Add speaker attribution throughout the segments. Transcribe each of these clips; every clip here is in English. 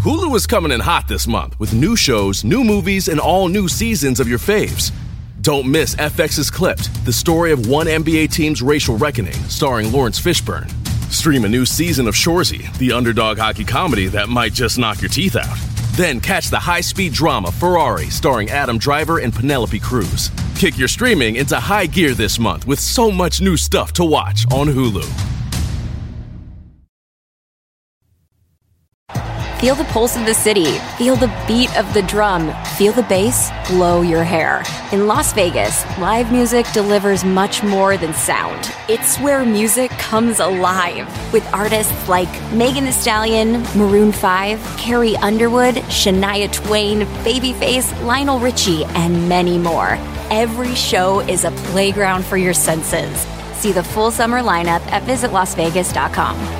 Speaker 1: Hulu is coming in hot this month with new shows, new movies, and all new seasons of your faves. Don't miss FX's Clipped, the story of one NBA team's racial reckoning, starring Lawrence Fishburne. Stream a new season of Shoresy, the underdog hockey comedy that might just knock your teeth out. Then catch the high-speed drama Ferrari, starring Adam Driver and Penelope Cruz. Kick your streaming into high gear this month with so much new stuff to watch on Hulu.
Speaker 2: Feel the pulse of the city. Feel the beat of the drum. Feel the bass blow your hair. In Las Vegas, live music delivers much more than sound. It's where music comes alive with artists like Megan Thee Stallion, Maroon 5, Carrie Underwood, Shania Twain, Babyface, Lionel Richie, and many more. Every show is a playground for your senses. See the full summer lineup at visitlasvegas.com.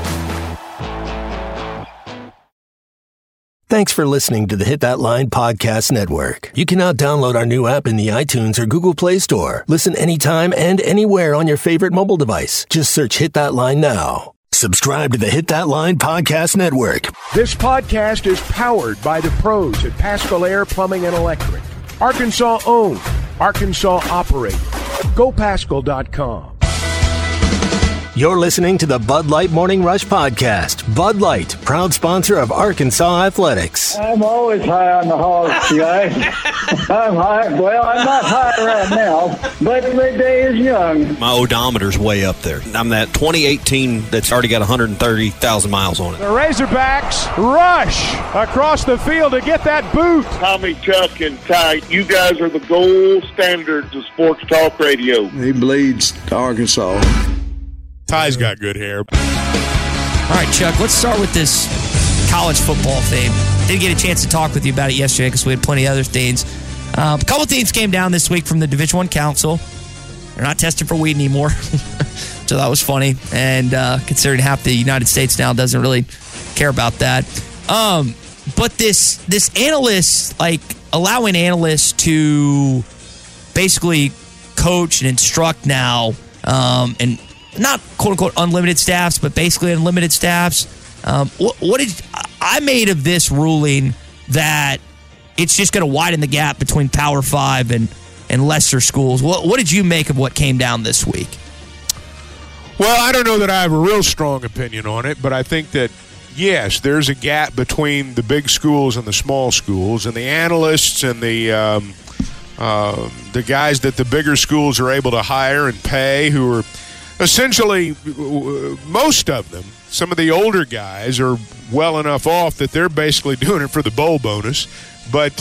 Speaker 3: Thanks for listening to the Hit That Line Podcast Network. You can now download our new app in the iTunes or Google Play Store. Listen anytime and anywhere on your favorite mobile device. Just search Hit That Line now. Subscribe to the Hit That Line Podcast Network.
Speaker 4: This podcast is powered by the pros at Paschal Air Plumbing and Electric. Arkansas owned. Arkansas operated. GoPaschal.com.
Speaker 3: You're listening to the Bud Light Morning Rush Podcast. Bud Light, proud sponsor of Arkansas Athletics.
Speaker 5: I'm always high on the hog, guys. I'm high. Well, I'm not high right now, but the day is young.
Speaker 6: My odometer's way up there. I'm that 2018 that's already got 130,000 miles on it.
Speaker 4: The Razorbacks rush across the field to get that boot.
Speaker 7: Tommy, Chuck, and Ty, you guys are the gold standards of sports talk radio.
Speaker 8: He bleeds to Arkansas.
Speaker 9: Ty's got good hair.
Speaker 10: All right, Chuck, let's start with this college football thing. Didn't get a chance to talk with you about it yesterday because we had plenty of other things. A couple things came down this week from the Division I Council. They're not testing for weed anymore, so that was funny. And considering half the United States now doesn't really care about that. But this analyst, like allowing analysts to basically coach and instruct now, and not quote-unquote unlimited staffs, but basically unlimited staffs. What did I made of this ruling that it's just going to widen the gap between Power 5 and lesser schools? What did you make of what came down this week?
Speaker 9: Well, I don't know that I have a real strong opinion on it, but I think that, yes, there's a gap between the big schools and the small schools, and the analysts and the guys that the bigger schools are able to hire and pay, who are essentially, most of them, some of the older guys are well enough off that they're basically doing it for the bowl bonus. But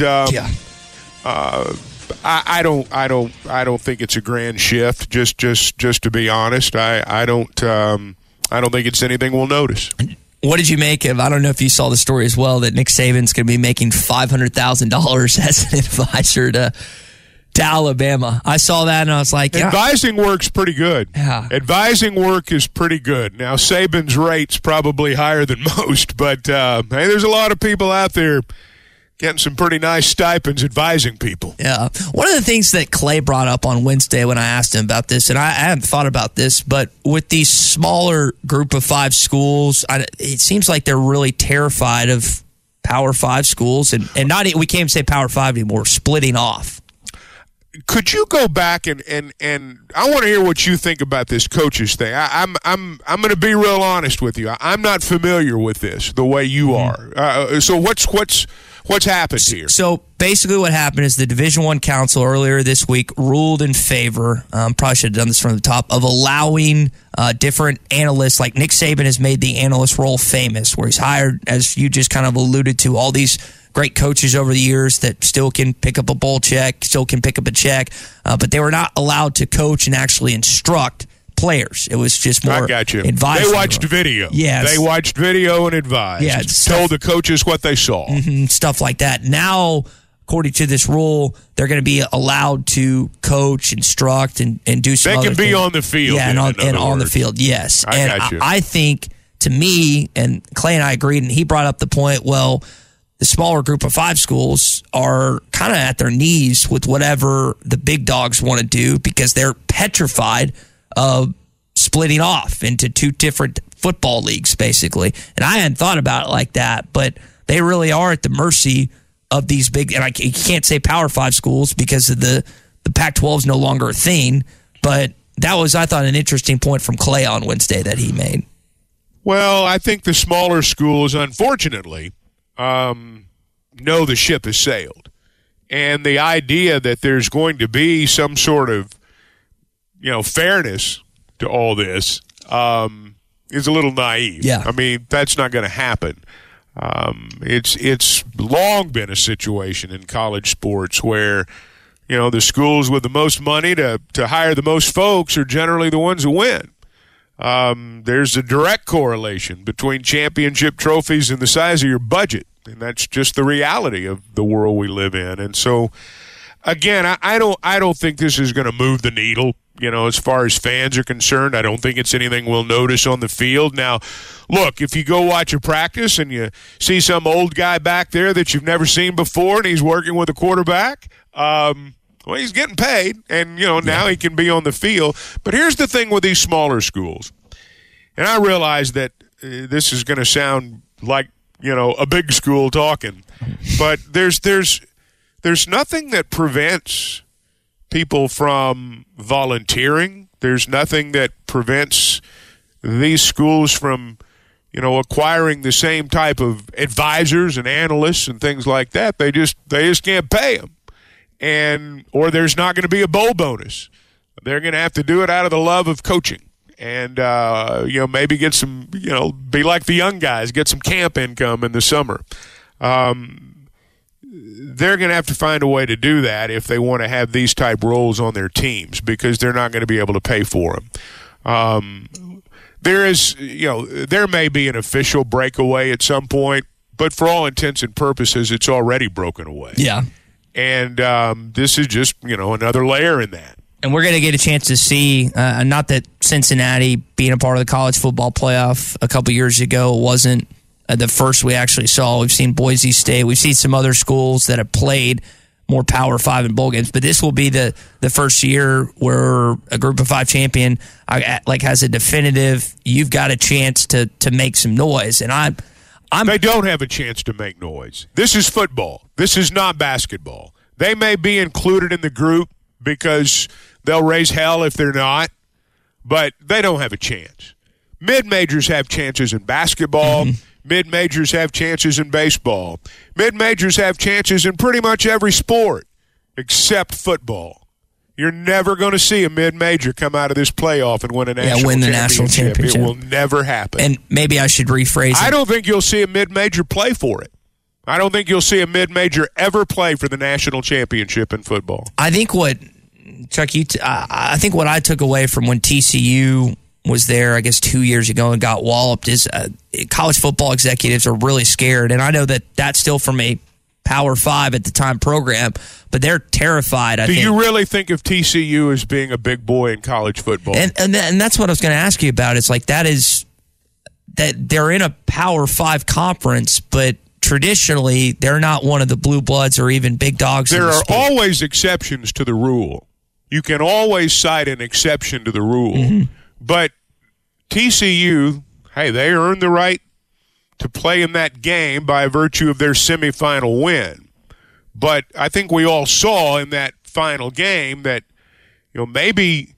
Speaker 9: I don't think it's a grand shift. Just to be honest, I don't think it's anything we'll notice.
Speaker 10: What did you make of? I don't know if you saw the story as well that Nick Saban's going to be making $500,000 as an advisor to Alabama. I saw that and I was like, yeah.
Speaker 9: Advising work's pretty good.
Speaker 10: Yeah.
Speaker 9: Advising work is pretty good. Now, Saban's rate's probably higher than most, but hey, there's a lot of people out there getting some pretty nice stipends advising people.
Speaker 10: Yeah. One of the things that Clay brought up on Wednesday when I asked him about this, and I hadn't thought about this, but with these smaller group of 5 schools, it seems like they're really terrified of Power 5 schools, and not we can't even say Power 5 anymore, splitting off.
Speaker 9: Could you go back and I want to hear what you think about this coaches thing. I'm going to be real honest with you. I'm not familiar with this the way you are. So what's happened here?
Speaker 10: So basically, what happened is the Division I Council earlier this week ruled in favor. Probably should have done this from the top of allowing different analysts. Like Nick Saban has made the analyst role famous, where he's hired, as you just kind of alluded to, all these great coaches over the years that still can pick up a bowl check, still can pick up a check, but they were not allowed to coach and actually instruct players. It was just more advisory.
Speaker 9: They watched video.
Speaker 10: Yes.
Speaker 9: They watched video and advised.
Speaker 10: Yeah,
Speaker 9: told the coaches what they saw.
Speaker 10: Stuff like that. Now, according to this rule, they're going to be allowed to coach, instruct, and do some
Speaker 9: They can be
Speaker 10: things
Speaker 9: on the field.
Speaker 10: Yeah, and on the field, yes. I think, to me, and Clay and I agreed, and he brought up the point, well, the smaller group of 5 schools are kind of at their knees with whatever the big dogs want to do because they're petrified of splitting off into 2 different football leagues, basically. And I hadn't thought about it like that, but they really are at the mercy of these big, and you can't say Power 5 schools because of the Pac-12 is no longer a thing, but that was, I thought, an interesting point from Clay on Wednesday that he made.
Speaker 9: Well, I think the smaller schools, unfortunately, know the ship has sailed. And the idea that there's going to be some sort of, fairness to all this is a little naive.
Speaker 10: Yeah.
Speaker 9: I mean, that's not going to happen. It's long been a situation in college sports where, the schools with the most money to hire the most folks are generally the ones who win. There's a direct correlation between championship trophies and the size of your budget. And that's just the reality of the world we live in. And so, again, I don't think this is going to move the needle, as far as fans are concerned. I don't think it's anything we'll notice on the field. Now, look, if you go watch a practice and you see some old guy back there that you've never seen before and he's working with a quarterback, well, he's getting paid, and, now he can be on the field. But here's the thing with these smaller schools. And I realize that this is going to sound like, a big school talking, but there's nothing that prevents people from volunteering. There's nothing that prevents these schools from, acquiring the same type of advisors and analysts and things like that. They just can't pay them, or there's not going to be a bowl bonus. They're going to have to do it out of the love of coaching. And, maybe get some, be like the young guys, get some camp income in the summer. They're going to have to find a way to do that if they want to have these type roles on their teams, because they're not going to be able to pay for them. There may be an official breakaway at some point, but for all intents and purposes, it's already broken away.
Speaker 10: Yeah.
Speaker 9: And this is just, another layer in that.
Speaker 10: And we're going to get a chance to see, not that Cincinnati being a part of the college football playoff a couple years ago wasn't the first we actually saw. We've seen Boise State. We've seen some other schools that have played more Power 5 and bowl games. But this will be the first year where a Group of 5 champion has a definitive, you've got a chance to make some noise. And
Speaker 9: they don't have a chance to make noise. This is football. This is not basketball. They may be included in the group because they'll raise hell if they're not, but they don't have a chance. Mid-majors have chances in basketball. Mm-hmm. Mid-majors have chances in baseball. Mid-majors have chances in pretty much every sport except football. You're never going to see a mid-major come out of this playoff and win a national championship. It will never happen.
Speaker 10: And maybe I should rephrase it.
Speaker 9: I don't think you'll see a mid-major play for it. I don't think you'll see a mid-major ever play for the national championship in football.
Speaker 10: I think Chuck, I think what I took away from when TCU was there, I guess 2 years ago, and got walloped is college football executives are really scared. And I know that that's still from a Power 5 at the time program, but they're terrified.
Speaker 9: Do you really think of TCU as being a big boy in college football?
Speaker 10: And that's what I was going to ask you about. It's like that they're in a Power 5 conference, but traditionally they're not one of the blue bloods or even big dogs.
Speaker 9: There are always exceptions to the rule. You can always cite an exception to the rule. Mm-hmm. But TCU, hey, they earned the right to play in that game by virtue of their semifinal win. But I think we all saw in that final game that, maybe,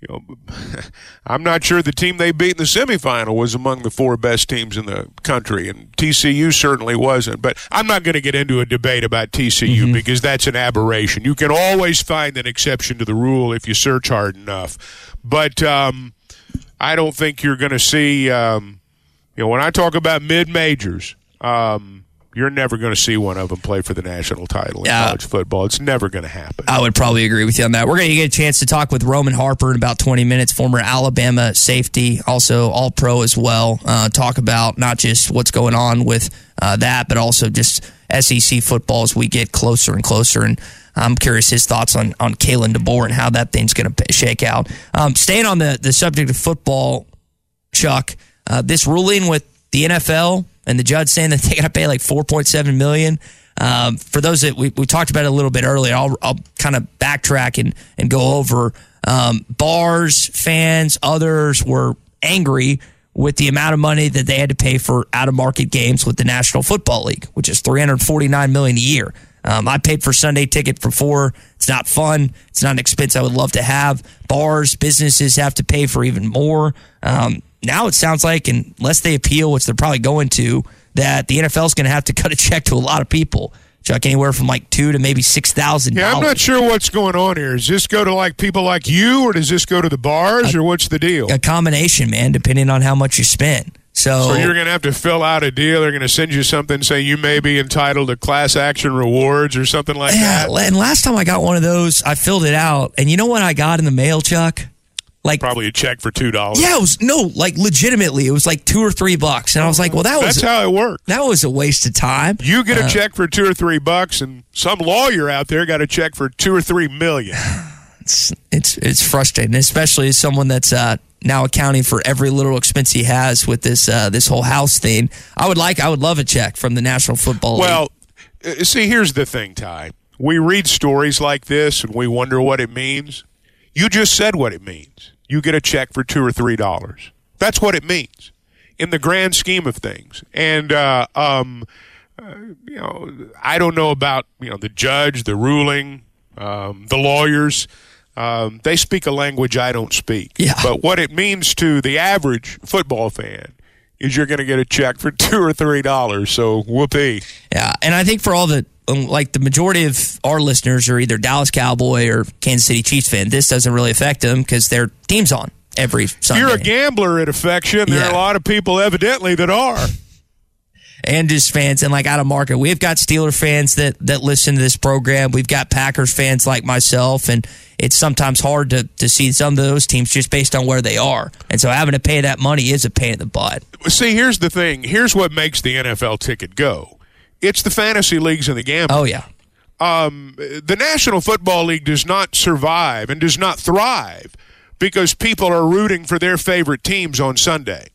Speaker 9: I'm not sure the team they beat in the semifinal was among the 4 best teams in the country, and TCU certainly wasn't. But I'm not going to get into a debate about TCU because that's an aberration. You can always find an exception to the rule if you search hard enough. But I don't think you're going to see, when I talk about mid-majors, you're never going to see one of them play for the national title in college football. It's never going to happen.
Speaker 10: I would probably agree with you on that. We're going to get a chance to talk with Roman Harper in about 20 minutes, former Alabama safety, also All-Pro as well. Talk about not just what's going on with that, but also just SEC football as we get closer and closer. And I'm curious his thoughts on Kalen DeBoer and how that thing's going to shake out. Staying on the subject of football, Chuck, this ruling with the NFL and the judge saying that they got to pay like $4.7 million. For those that we talked about it a little bit earlier, I'll kind of backtrack and go over. Bars, fans, others were angry with the amount of money that they had to pay for out-of-market games with the National Football League, which is $349 million a year. I paid for Sunday ticket for 4. It's not fun. It's not an expense I would love to have. Bars, businesses have to pay for even more. Now it sounds like, unless they appeal, which they're probably going to, that the NFL is going to have to cut a check to a lot of people. Chuck, anywhere from like $2,000 to maybe $6,000.
Speaker 9: Yeah, I'm not sure what's going on here. Does this go to like people like you, or does this go to the bars, or what's the deal?
Speaker 10: A combination, man, depending on how much you spend. So
Speaker 9: you're going to have to fill out a deal. They're going to send you something, say you may be entitled to class action rewards or something like that.
Speaker 10: And last time I got one of those, I filled it out, and you know what I got in the mail, Chuck? Like
Speaker 9: probably a check for $2.
Speaker 10: Yeah, it was legitimately, it was like $2 or $3, and I was like, well, that's how
Speaker 9: it worked.
Speaker 10: That was a waste of time.
Speaker 9: You get a check for $2 or $3, and some lawyer out there got a check for $2 or $3 million.
Speaker 10: It's frustrating, especially as someone that's now accounting for every little expense he has with this whole house thing. I would love a check from the National Football League.
Speaker 9: Well, see, here's the thing, Ty. We read stories like this and we wonder what it means. You just said what it means. You get a check for $2 or $3. That's what it means in the grand scheme of things. And I don't know about the judge, the ruling, the lawyers. They speak a language I don't speak.
Speaker 10: Yeah.
Speaker 9: But what it means to the average football fan is you're going to get a check for $2 or $3. So whoopee.
Speaker 10: Yeah, and I think for all the majority of our listeners are either Dallas Cowboy or Kansas City Chiefs fan, this doesn't really affect them because their team's on every Sunday.
Speaker 9: If you're a gambler, it affects you. There are a lot of people evidently that are.
Speaker 10: And just fans and out of market. We've got Steeler fans that listen to this program. We've got Packers fans like myself, and it's sometimes hard to see some of those teams just based on where they are. And so having to pay that money is a pain in the butt.
Speaker 9: See, here's the thing. Here's what makes the NFL ticket go. It's the fantasy leagues and the gambling.
Speaker 10: Oh, yeah.
Speaker 9: The National Football League does not survive and does not thrive because people are rooting for their favorite teams on Sunday.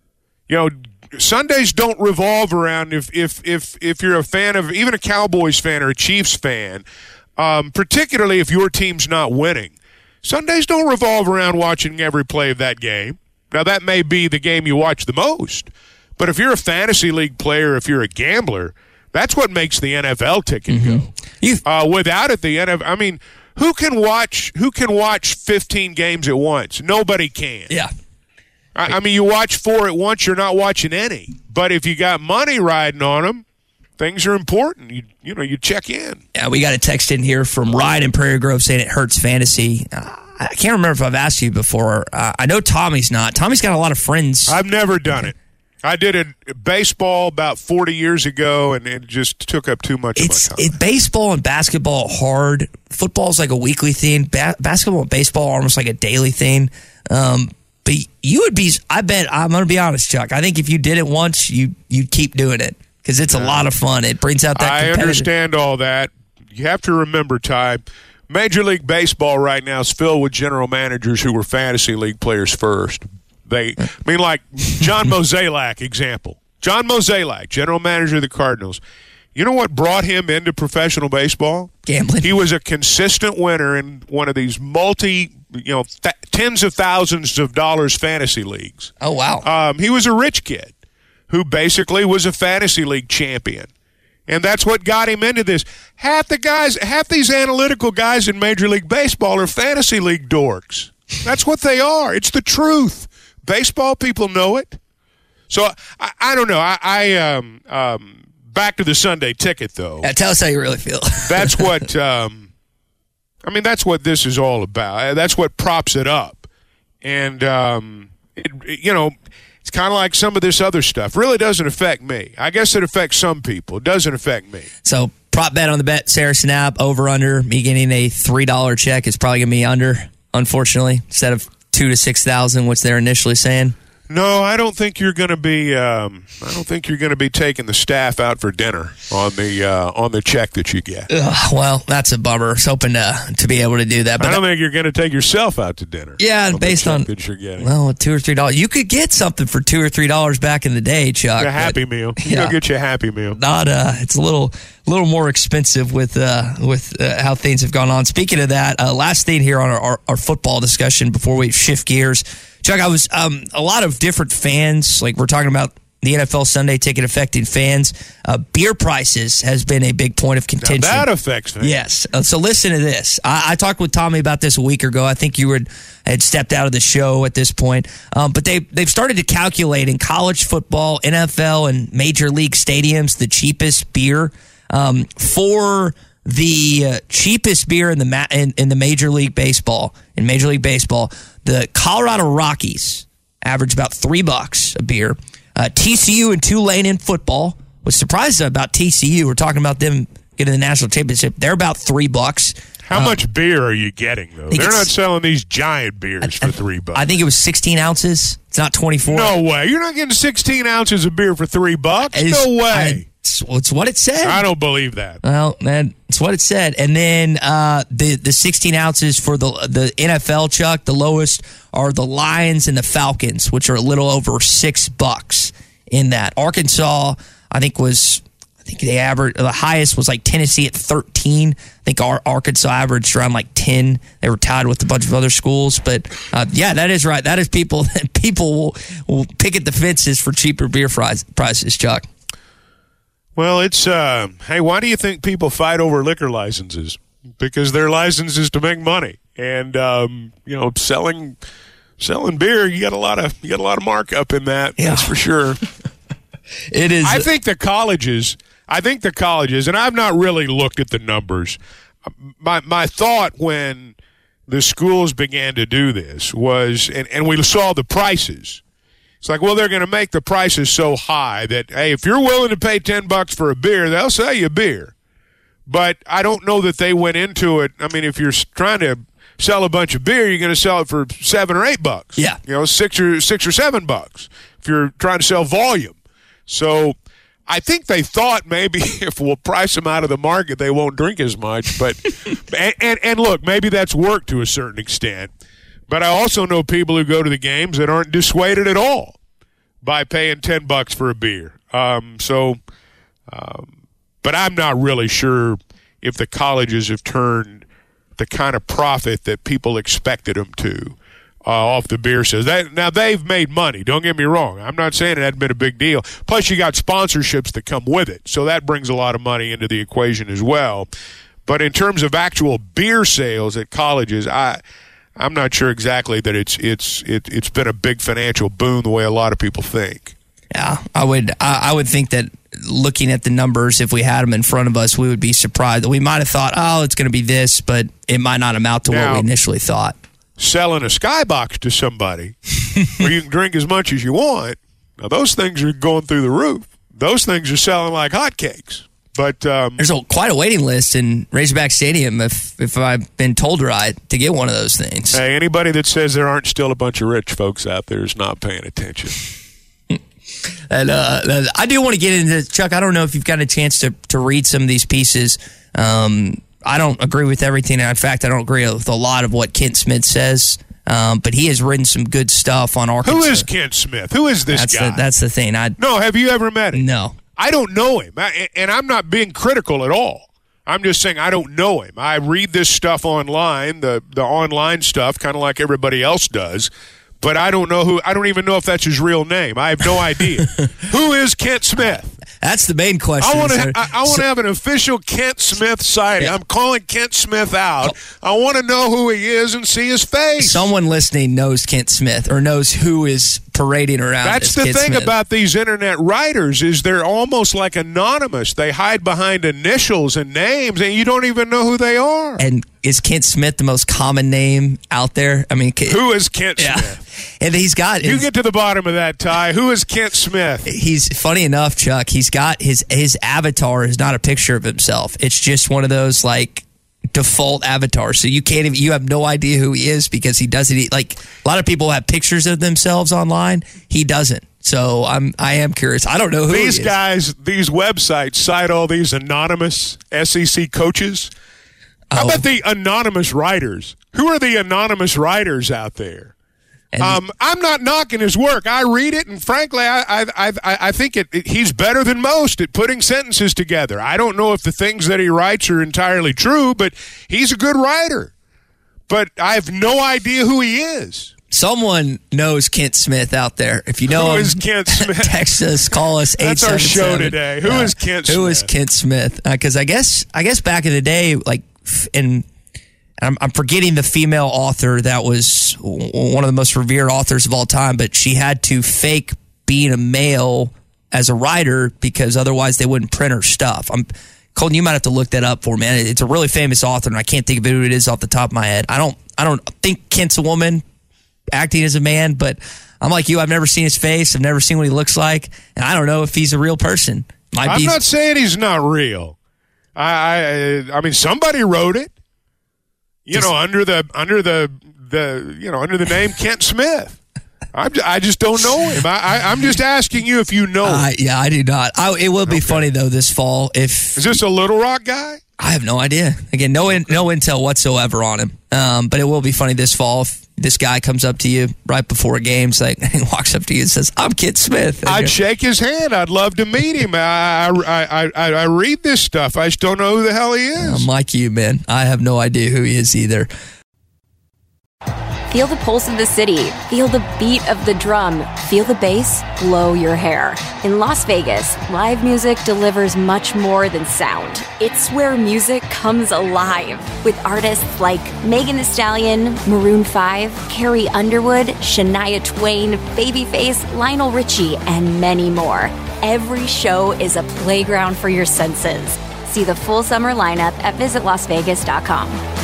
Speaker 9: Sundays don't revolve around if you're a fan of even a Cowboys fan or a Chiefs fan, particularly if your team's not winning. Sundays don't revolve around watching every play of that game. Now, that may be the game you watch the most, but if you're a fantasy league player, if you're a gambler, that's what makes the NFL ticket go. Without it, the NFL. I mean, who can watch 15 games at once? Nobody can.
Speaker 10: Yeah.
Speaker 9: I mean, you watch 4 at once, you're not watching any. But if you got money riding on them, things are important. You check in.
Speaker 10: Yeah, we got a text in here from Ryan in Prairie Grove saying it hurts fantasy. I can't remember if I've asked you before. I know Tommy's not. Tommy's got a lot of friends.
Speaker 9: I've never done it. I did it baseball about 40 years ago, and it just took up too much of my time.
Speaker 10: Baseball and basketball are hard. Football's like a weekly thing. Basketball and baseball are almost like a daily thing. But you would be, I bet, I'm going to be honest, Chuck, I think if you did it once, you'd keep doing it because it's a lot of fun. It brings out that
Speaker 9: I understand all that. You have to remember, Ty, Major League Baseball right now is filled with general managers who were fantasy league players first. Like John Mozeliak, example. John Mozeliak, general manager of the Cardinals. You know what brought him into professional baseball?
Speaker 10: Gambling.
Speaker 9: He was a consistent winner in one of these tens of thousands of dollars fantasy leagues.
Speaker 10: Oh, wow.
Speaker 9: He was a rich kid who basically was a fantasy league champion. And that's what got him into this. Half these analytical guys in Major League Baseball are fantasy league dorks. That's what they are. It's the truth. Baseball people know it. So I don't know. Back to the Sunday ticket, though.
Speaker 10: Yeah, tell us how you really feel.
Speaker 9: That's what that's what this is all about. That's what props it up. And it's kind of like some of this other stuff. Really doesn't affect me. I guess it affects some people. It doesn't affect me.
Speaker 10: So prop bet on the bet, Sarah Snap, over under. Me getting a $3 check is probably going to be under, unfortunately, instead of $2,000 to $6,000, which they're initially saying.
Speaker 9: No, I don't think you're going to be. Taking the staff out for dinner on the check that you get.
Speaker 10: Well, that's a bummer. I was hoping to be able to do that. But
Speaker 9: I don't think you're going to take yourself out to dinner.
Speaker 10: Yeah, based on
Speaker 9: that you're getting.
Speaker 10: $2 or $3, you could get something for $2 or $3 back in the day, Chuck.
Speaker 9: A Happy Meal. Go get you a Happy Meal.
Speaker 10: Not. It's a little more expensive with how things have gone on. Speaking of that, last thing here on our football discussion before we shift gears. Chuck, I was a lot of different fans, like we're talking about the NFL Sunday ticket affecting fans. Beer prices has been a big point of contention.
Speaker 9: Now that affects fans.
Speaker 10: Yes. So listen to this. I talked with Tommy about this a week ago. I think you had stepped out of the show at this point. But they've started to calculate in college football, NFL, and major league stadiums the cheapest beer. For the cheapest beer in the Major League Baseball, the Colorado Rockies average about $3 a beer. TCU and Tulane in football. Was surprised about TCU. We're talking about them getting the national championship. They're about $3.
Speaker 9: How much beer are you getting, though? They're not selling these giant beers for $3.
Speaker 10: I think it was 16 ounces. It's not 24.
Speaker 9: No way. You're not getting 16 ounces of beer for $3. No way.
Speaker 10: It's what it said.
Speaker 9: I don't believe that.
Speaker 10: Well, man, it's what it said. And then the 16 ounces for the NFL, Chuck, the lowest are the Lions and the Falcons, which are a little over $6 in that. Arkansas, I think they averaged, the highest was like Tennessee at 13. I think Arkansas averaged around like 10. They were tied with a bunch of other schools. But yeah, that is right. That is people will picket the fences for cheaper beer prices, Chuck.
Speaker 9: Well, it's, hey, why do you think people fight over liquor licenses? Because their license is to make money. And, selling beer, you got a lot of markup in that. Yeah. That's for sure.
Speaker 10: It is.
Speaker 9: I think the colleges, and I've not really looked at the numbers. My thought when the schools began to do this was, and we saw the prices. It's like, well, they're going to make the prices so high that, hey, if you're willing to pay $10 for a beer, they'll sell you beer. But I don't know that they went into it. I mean, if you're trying to sell a bunch of beer, you're going to sell it for $7 or $8.
Speaker 10: Yeah.
Speaker 9: $6 or $7 if you're trying to sell volume. So I think they thought maybe if we'll price them out of the market, they won't drink as much. But and look, maybe that's worked to a certain extent. But I also know people who go to the games that aren't dissuaded at all by paying $10 for a beer. But I'm not really sure if the colleges have turned the kind of profit that people expected them to off the beer sales. Now, they've made money. Don't get me wrong. I'm not saying it hadn't been a big deal. Plus, you got sponsorships that come with it. So that brings a lot of money into the equation as well. But in terms of actual beer sales at colleges, I'm not sure exactly that it's been a big financial boon the way a lot of people think.
Speaker 10: Yeah, I would think that looking at the numbers, if we had them in front of us, we would be surprised. We might have thought, oh, it's going to be this, but it might not amount to what we initially thought.
Speaker 9: Selling a skybox to somebody where you can drink as much as you want, now those things are going through the roof. Those things are selling like hotcakes. But
Speaker 10: there's quite a waiting list in Razorback Stadium, if I've been told right, to get one of those things.
Speaker 9: Hey, anybody that says there aren't still a bunch of rich folks out there is not paying attention.
Speaker 10: And I do want to get into, Chuck, I don't know if you've got a chance to read some of these pieces. I don't agree with everything. In fact, I don't agree with a lot of what Kent Smith says. But he has written some good stuff on Arkansas.
Speaker 9: Who is Kent Smith? Who is this guy?
Speaker 10: That's the thing.
Speaker 9: No, have you ever met him?
Speaker 10: No.
Speaker 9: I don't know him, and I'm not being critical at all. I'm just saying I don't know him. I read this stuff online, the online stuff, kind of like everybody else does, but I don't know who. I don't even know if that's his real name. I have no idea. Who is Kent Smith?
Speaker 10: That's the main question.
Speaker 9: I want to have an official Kent Smith sighting. Yeah. I'm calling Kent Smith out. I want to know who he is and see his face.
Speaker 10: Someone listening knows Kent Smith or knows who is parading around.
Speaker 9: That's the thing about these internet writers is they're almost like anonymous. They hide behind initials and names, and you don't even know who they are.
Speaker 10: And is Kent Smith the most common name out there? I mean,
Speaker 9: who is Kent Smith?
Speaker 10: And he's got
Speaker 9: you get to the bottom of that, Ty. Who is Kent Smith?
Speaker 10: He's funny enough, Chuck. He's got his avatar is not a picture of himself. It's just one of those like default avatars. So you have no idea who he is because he doesn't. Like a lot of people have pictures of themselves online. He doesn't. So I am curious. I don't know who
Speaker 9: these guys. These websites cite all these anonymous SEC coaches. How about the anonymous writers? Who are the anonymous writers out there? I'm not knocking his work. I read it, and frankly, I think he's better than most at putting sentences together. I don't know if the things that he writes are entirely true, but he's a good writer. But I have no idea who he is.
Speaker 10: Someone knows Kent Smith out there. If you know
Speaker 9: Who
Speaker 10: him,
Speaker 9: is Kent Smith?
Speaker 10: Text us, call us.
Speaker 9: That's our show today. Who is Kent Smith?
Speaker 10: Who is Kent Smith? Because I guess back in the day, like, and I'm forgetting the female author that was one of the most revered authors of all time, but she had to fake being a male as a writer because otherwise they wouldn't print her stuff. Colton, you might have to look that up for me. It's a really famous author, and I can't think of who it is off the top of my head. I don't think Kent's a woman acting as a man, but I'm like you. I've never seen his face. I've never seen what he looks like, and I don't know if he's a real person.
Speaker 9: I'm not saying he's not real. I mean, somebody wrote it. Under the name Kent Smith. I just don't know him. I'm just asking you if you know him.
Speaker 10: Yeah, I do not. It will be funny though this fall. Is
Speaker 9: this a Little Rock guy?
Speaker 10: I have no idea. Again, no intel whatsoever on him. But it will be funny this fall if this guy comes up to you right before a game, he walks up to you and says, "I'm Kent Smith."
Speaker 9: I'd shake his hand. I'd love to meet him. I read this stuff. I just don't know who the hell he is.
Speaker 10: I'm like you, man. I have no idea who he is either.
Speaker 2: Feel the pulse of the city. Feel the beat of the drum. Feel the bass blow your hair. In Las Vegas, live music delivers much more than sound. It's where music comes alive with artists like Megan Thee Stallion, Maroon 5, Carrie Underwood, Shania Twain, Babyface, Lionel Richie, and many more. Every show is a playground for your senses. See the full summer lineup at visitlasvegas.com.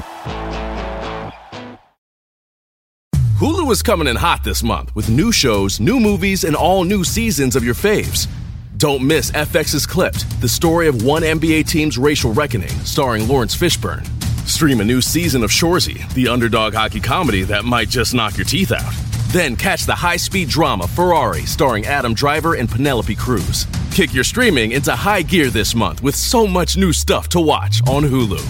Speaker 1: Hulu is coming in hot this month with new shows, new movies, and all new seasons of your faves. Don't miss FX's Clipped, the story of one NBA team's racial reckoning, starring Lawrence Fishburne. Stream a new season of Shoresy, the underdog hockey comedy that might just knock your teeth out. Then catch the high-speed drama Ferrari, starring Adam Driver and Penelope Cruz. Kick your streaming into high gear this month with so much new stuff to watch on Hulu.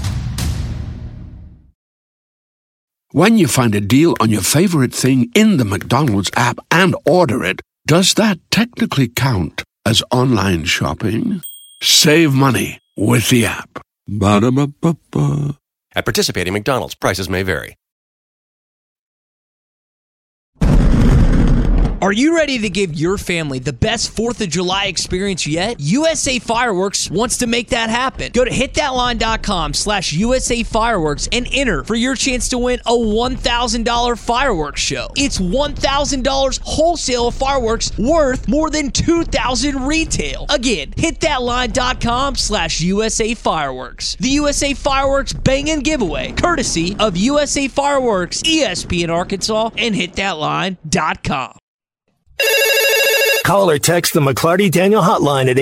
Speaker 8: When you find a deal on your favorite thing in the McDonald's app and order it, does that technically count as online shopping? Save money with the app. Ba-da-ba-ba-ba.
Speaker 11: At participating McDonald's, prices may vary.
Speaker 10: Are you ready to give your family the best 4th of July experience yet? USA Fireworks wants to make that happen. Go to hitthatline.com/USA Fireworks and enter for your chance to win a $1,000 fireworks show. It's $1,000 wholesale fireworks worth more than $2,000 retail. Again, hitthatline.com/USA Fireworks. The USA Fireworks Bang-In Giveaway, courtesy of USA Fireworks, ESPN Arkansas, and hitthatline.com.
Speaker 3: Call or text the McLarty Daniel hotline at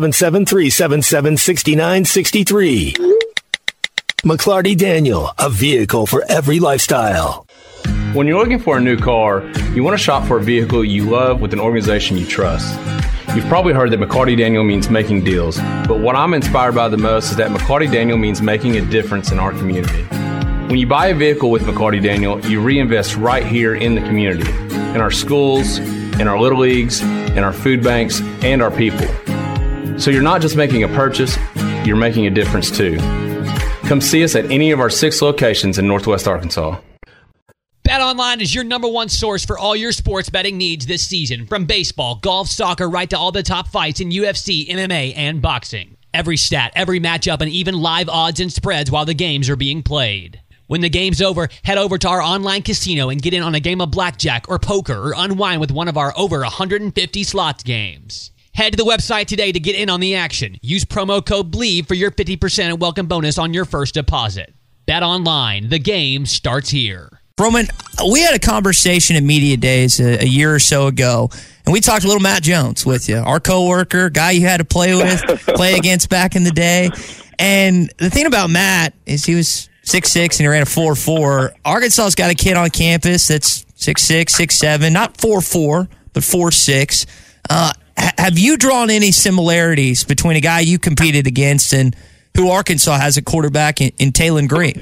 Speaker 3: 877-377-6963. McLarty Daniel, a vehicle for every lifestyle.
Speaker 12: When you're looking for a new car, you want to shop for a vehicle you love with an organization you trust. You've probably heard that McLarty Daniel means making deals, but what I'm inspired by the most is that McLarty Daniel means making a difference in our community. When you buy a vehicle with McLarty Daniel, you reinvest right here in the community, in our schools, in our little leagues, in our food banks, and our people. So you're not just making a purchase, you're making a difference too. Come see us at any of our 6 locations in Northwest Arkansas.
Speaker 13: BetOnline is your number one source for all your sports betting needs this season. From baseball, golf, soccer, right to all the top fights in UFC, MMA, and boxing. Every stat, every matchup, and even live odds and spreads while the games are being played. When the game's over, head over to our online casino and get in on a game of blackjack or poker or unwind with one of our over 150 slots games. Head to the website today to get in on the action. Use promo code BLEAV for your 50% and welcome bonus on your first deposit. Bet online. The game starts here.
Speaker 10: Roman, we had a conversation at Media Days a year or so ago, and we talked a little Matt Jones with you, our coworker, guy you had to play against back in the day. And the thing about Matt is he was 6'6", and he ran a 4.4. Arkansas's got a kid on campus that's 6'6", 6'7", not 4.4, but 4.6. Have you drawn any similarities between a guy you competed against and who Arkansas has a quarterback in Taylon Green?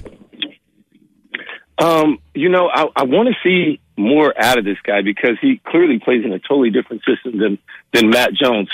Speaker 14: I want to see more out of this guy because he clearly plays in a totally different system than Matt Jones,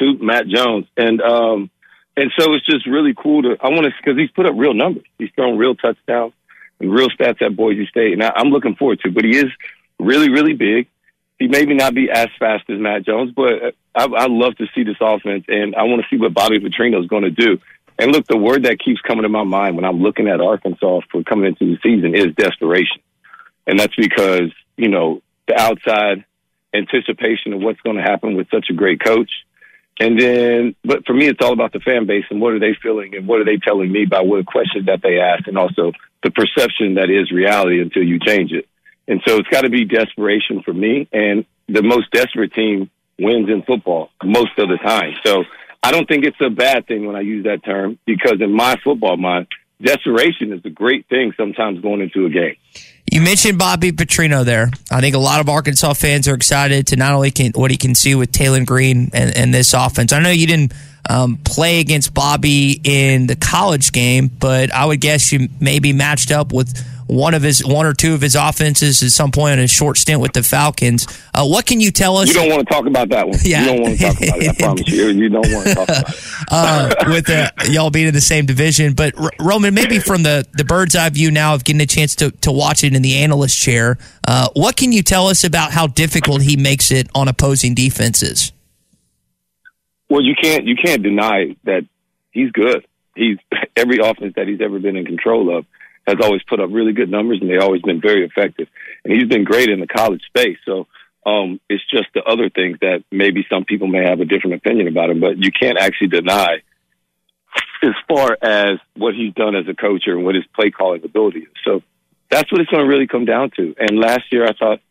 Speaker 14: And so it's just really cool because he's put up real numbers. He's thrown real touchdowns and real stats at Boise State. And I'm looking forward to it. But he is really, really big. He maybe not be as fast as Matt Jones, but I love to see this offense, and I want to see what Bobby Petrino is going to do. And look, the word that keeps coming to my mind when I'm looking at Arkansas for coming into the season is desperation. And that's because, you know, the outside anticipation of what's going to happen with such a great coach. And then, but for me, it's all about the fan base and what are they feeling and what are they telling me by what questions that they ask, and also the perception that is reality until you change it. And so it's got to be desperation for me, and the most desperate team wins in football most of the time. So I don't think it's a bad thing when I use that term, because in my football mind, desperation is a great thing sometimes going into a game.
Speaker 10: You mentioned Bobby Petrino there. I think a lot of Arkansas fans are excited to not only what he can see with Taylor Green and this offense. I know you didn't play against Bobby in the college game, but I would guess you maybe matched up with one or two of his offenses at some point in a short stint with the Falcons. What can you tell us?
Speaker 14: You don't want to talk about that one.
Speaker 10: Yeah.
Speaker 14: You don't want to talk about it. I promise you. You don't want to talk about it.
Speaker 10: With y'all being in the same division. But, Roman, maybe from the bird's eye view now of getting a chance to watch it in the analyst chair, what can you tell us about how difficult he makes it on opposing defenses?
Speaker 14: Well, you can't deny that he's good. He's every offense that he's ever been in control of has always put up really good numbers, and they've always been very effective. And he's been great in the college space. So it's just the other things that maybe some people may have a different opinion about him, but you can't actually deny as far as what he's done as a coach and what his play calling ability is. So that's what it's going to really come down to. And last year, I thought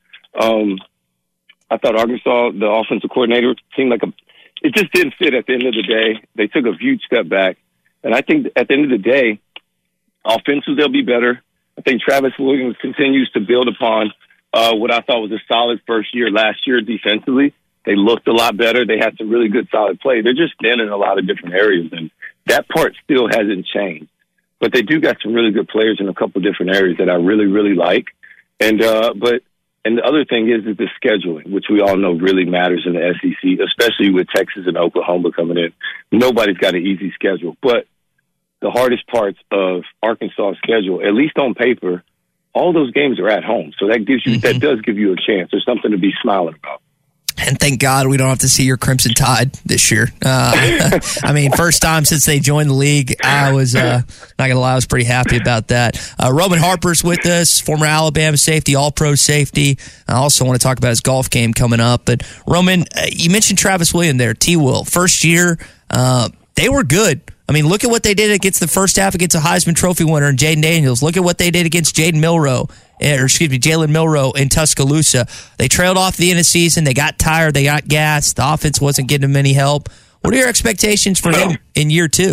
Speaker 14: Arkansas, the offensive coordinator, seemed like it just didn't fit at the end of the day. They took a huge step back. And I think at the end of the day, offensively, they'll be better. I think Travis Williams continues to build upon what I thought was a solid first year last year defensively. They looked a lot better. They had some really good, solid play. They're just thin in a lot of different areas, and that part still hasn't changed. But they do got some really good players in a couple different areas that I really, really like. And the other thing is the scheduling, which we all know really matters in the SEC, especially with Texas and Oklahoma coming in. Nobody's got an easy schedule, but the hardest parts of Arkansas' schedule, at least on paper, all those games are at home. So that does give you a chance. There's something to be smiling about.
Speaker 10: And thank God we don't have to see your Crimson Tide this year. I mean, first time since they joined the league, I was, not going to lie, I was pretty happy about that. Roman Harper's with us, former Alabama safety, all-pro safety. I also want to talk about his golf game coming up. But, Roman, you mentioned Travis Williams there, T-Will. First year, they were good. I mean, look at what they did against the first half against a Heisman Trophy winner in Jaden Daniels. Look at what they did against Jalen Milroe in Tuscaloosa. They trailed off the end of the season. They got tired. They got gassed. The offense wasn't getting them any help. What are your expectations for him in year two?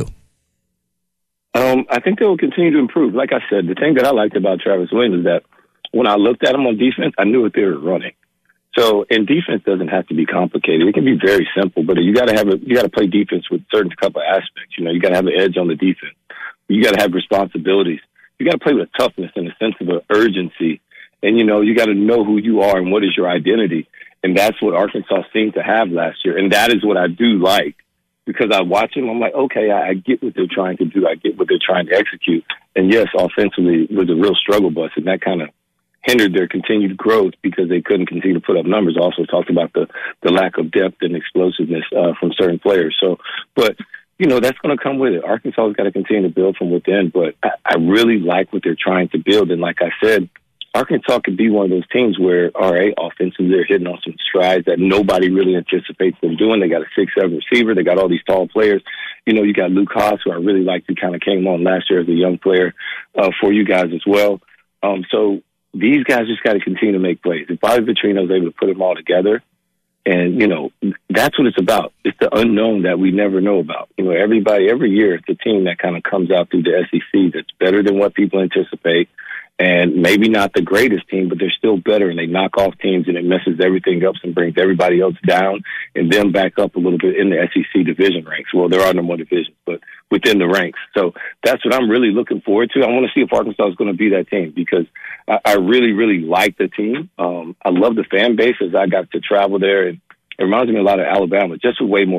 Speaker 14: I think they will continue to improve. Like I said, the thing that I liked about Travis Williams is that when I looked at him on defense, I knew what they were running. So, and defense doesn't have to be complicated. It can be very simple, but you got to play defense with certain couple of aspects. You know, you got to have an edge on the defense. You got to have responsibilities. You got to play with toughness and a sense of urgency. And, you know, you got to know who you are and what is your identity. And that's what Arkansas seemed to have last year. And that is what I do like, because I watch them. I'm like, okay, I get what they're trying to do. I get what they're trying to execute. And yes, offensively it was a real struggle bus, and that kind of hindered their continued growth because they couldn't continue to put up numbers. Also talked about the lack of depth and explosiveness from certain players. So, but, you know, that's going to come with it. Arkansas has got to continue to build from within, but I really like what they're trying to build. And like I said, Arkansas could be one of those teams where, all right, offensively they're hitting on some strides that nobody really anticipates them doing. They got a 6'7" receiver. They got all these tall players. You know, you got Luke Haas, who I really liked, who kind of came on last year as a young player for you guys as well. So these guys just got to continue to make plays. If Bobby Petrino is able to put them all together, and, you know, that's what it's about. It's the unknown that we never know about. You know, every year it's a team that kind of comes out through the SEC that's better than what people anticipate. And maybe not the greatest team, but they're still better, and they knock off teams, and it messes everything up and brings everybody else down and them back up a little bit in the SEC division ranks. Well, there are no more divisions, but within the ranks. So that's what I'm really looking forward to. I want to see if Arkansas is going to be that team, because I really, really like the team. I love the fan base as I got to travel there, and it reminds me a lot of Alabama, just with way more hills.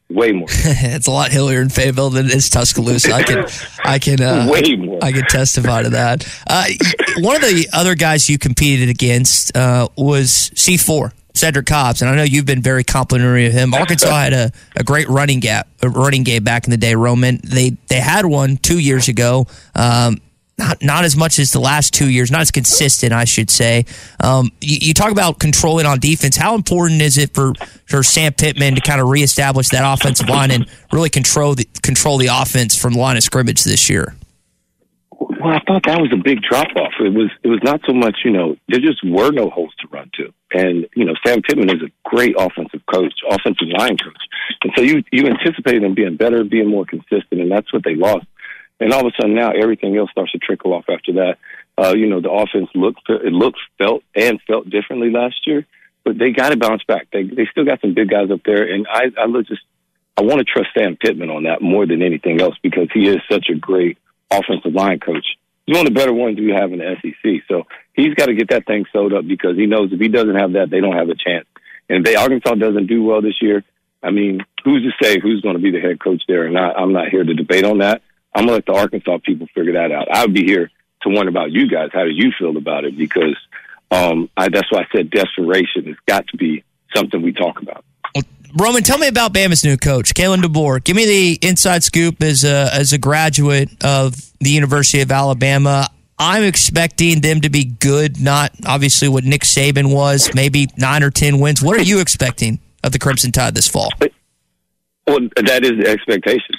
Speaker 14: Way more.
Speaker 10: It's a lot hillier in Fayetteville than it is Tuscaloosa. I can
Speaker 14: way more.
Speaker 10: I can testify to that. One of the other guys you competed against was C4, Cedric Cobbs, and I know you've been very complimentary of him. Arkansas had a great running game back in the day, Roman. They had one 2 years ago. Not as much as the last 2 years, not as consistent, I should say. You talk about controlling on defense. How important is it for Sam Pittman to kind of reestablish that offensive line and really control the offense from the line of scrimmage this year?
Speaker 14: Well, I thought that was a big drop-off. It was not so much, there just were no holes to run to. And, Sam Pittman is a great offensive line coach. And so you anticipated them being better, being more consistent, and that's what they lost. And all of a sudden now everything else starts to trickle off after that. The offense felt differently last year, but they got to bounce back. They still got some big guys up there, and I want to trust Sam Pittman on that more than anything else because he is such a great offensive line coach. He's one of the better ones we have in the SEC. So he's got to get that thing sewed up because he knows if he doesn't have that, they don't have a chance. And if Arkansas doesn't do well this year, I mean, who's to say who's going to be the head coach there or not? I'm not here to debate on that. I'm going to let the Arkansas people figure that out. I would be here to wonder about you guys. How do you feel about it? Because that's why I said desperation has got to be something we talk about.
Speaker 10: Roman, tell me about Bama's new coach, Kalen DeBoer. Give me the inside scoop as a graduate of the University of Alabama. I'm expecting them to be good, not obviously what Nick Saban was, maybe 9 or 10 wins. What are you expecting of the Crimson Tide this fall?
Speaker 14: Well, that is the expectation.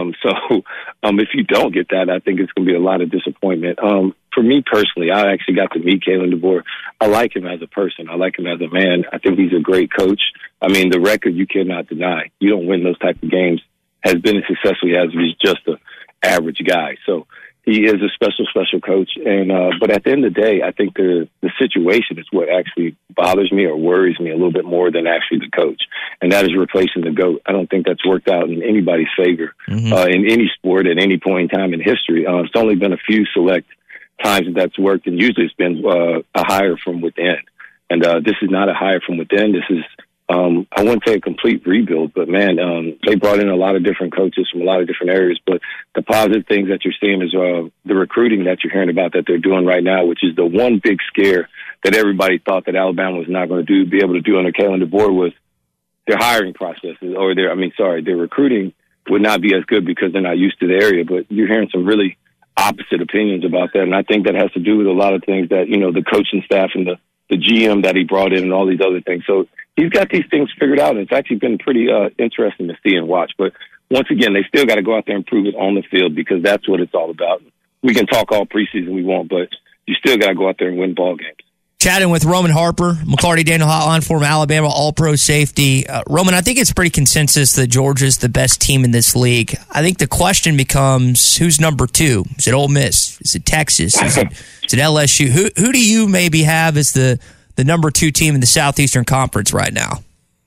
Speaker 14: If you don't get that, I think it's going to be a lot of disappointment. For me personally, I actually got to meet Kalen DeBoer. I like him as a person. I like him as a man. I think he's a great coach. I mean, the record you cannot deny. You don't win those type of games. Has been as successful as he's just an average guy. So he is a special coach. And but at the end of the day, I think the situation is what actually bothers me or worries me a little bit more than actually the coach. And that is replacing the GOAT. I don't think that's worked out in anybody's favor in any sport at any point in time in history. It's only been a few select times that's worked, and usually it's been a hire from within. And this is not a hire from within. This is, I wouldn't say a complete rebuild, but man, they brought in a lot of different coaches from a lot of different areas. But the positive things that you're seeing is the recruiting that you're hearing about that they're doing right now, which is the one big scare that everybody thought that Alabama was not going to be able to do under Kalen DeBoer was their hiring processes, or their recruiting would not be as good because they're not used to the area. But you're hearing some really opposite opinions about that, and I think that has to do with a lot of things that the coaching staff and the GM that he brought in and all these other things. So he's got these things figured out, and it's actually been pretty interesting to see and watch. But once again, they still got to go out there and prove it on the field because that's what it's all about. We can talk all preseason we want, but you still got to go out there and win ball games.
Speaker 10: Chatting with Roman Harper, McCarty Daniel Hotline, former Alabama All-Pro safety. Roman, I think it's pretty consensus that Georgia's the best team in this league. I think the question becomes, who's number 2? Is it Ole Miss? Is it Texas? Is it LSU? Who do you maybe have as the number 2 team in the Southeastern Conference right now?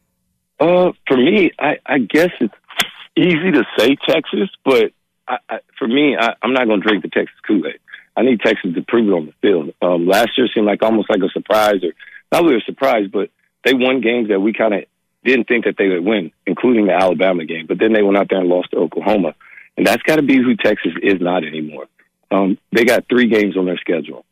Speaker 14: For me, I guess it's easy to say Texas, but for me, I'm not going to drink the Texas Kool-Aid. I need Texas to prove it on the field. Last year seemed like almost like a surprise, or not really a surprise, but they won games that we kind of didn't think that they would win, including the Alabama game. But then they went out there and lost to Oklahoma. And that's got to be who Texas is not anymore. They got 3 games on their schedule.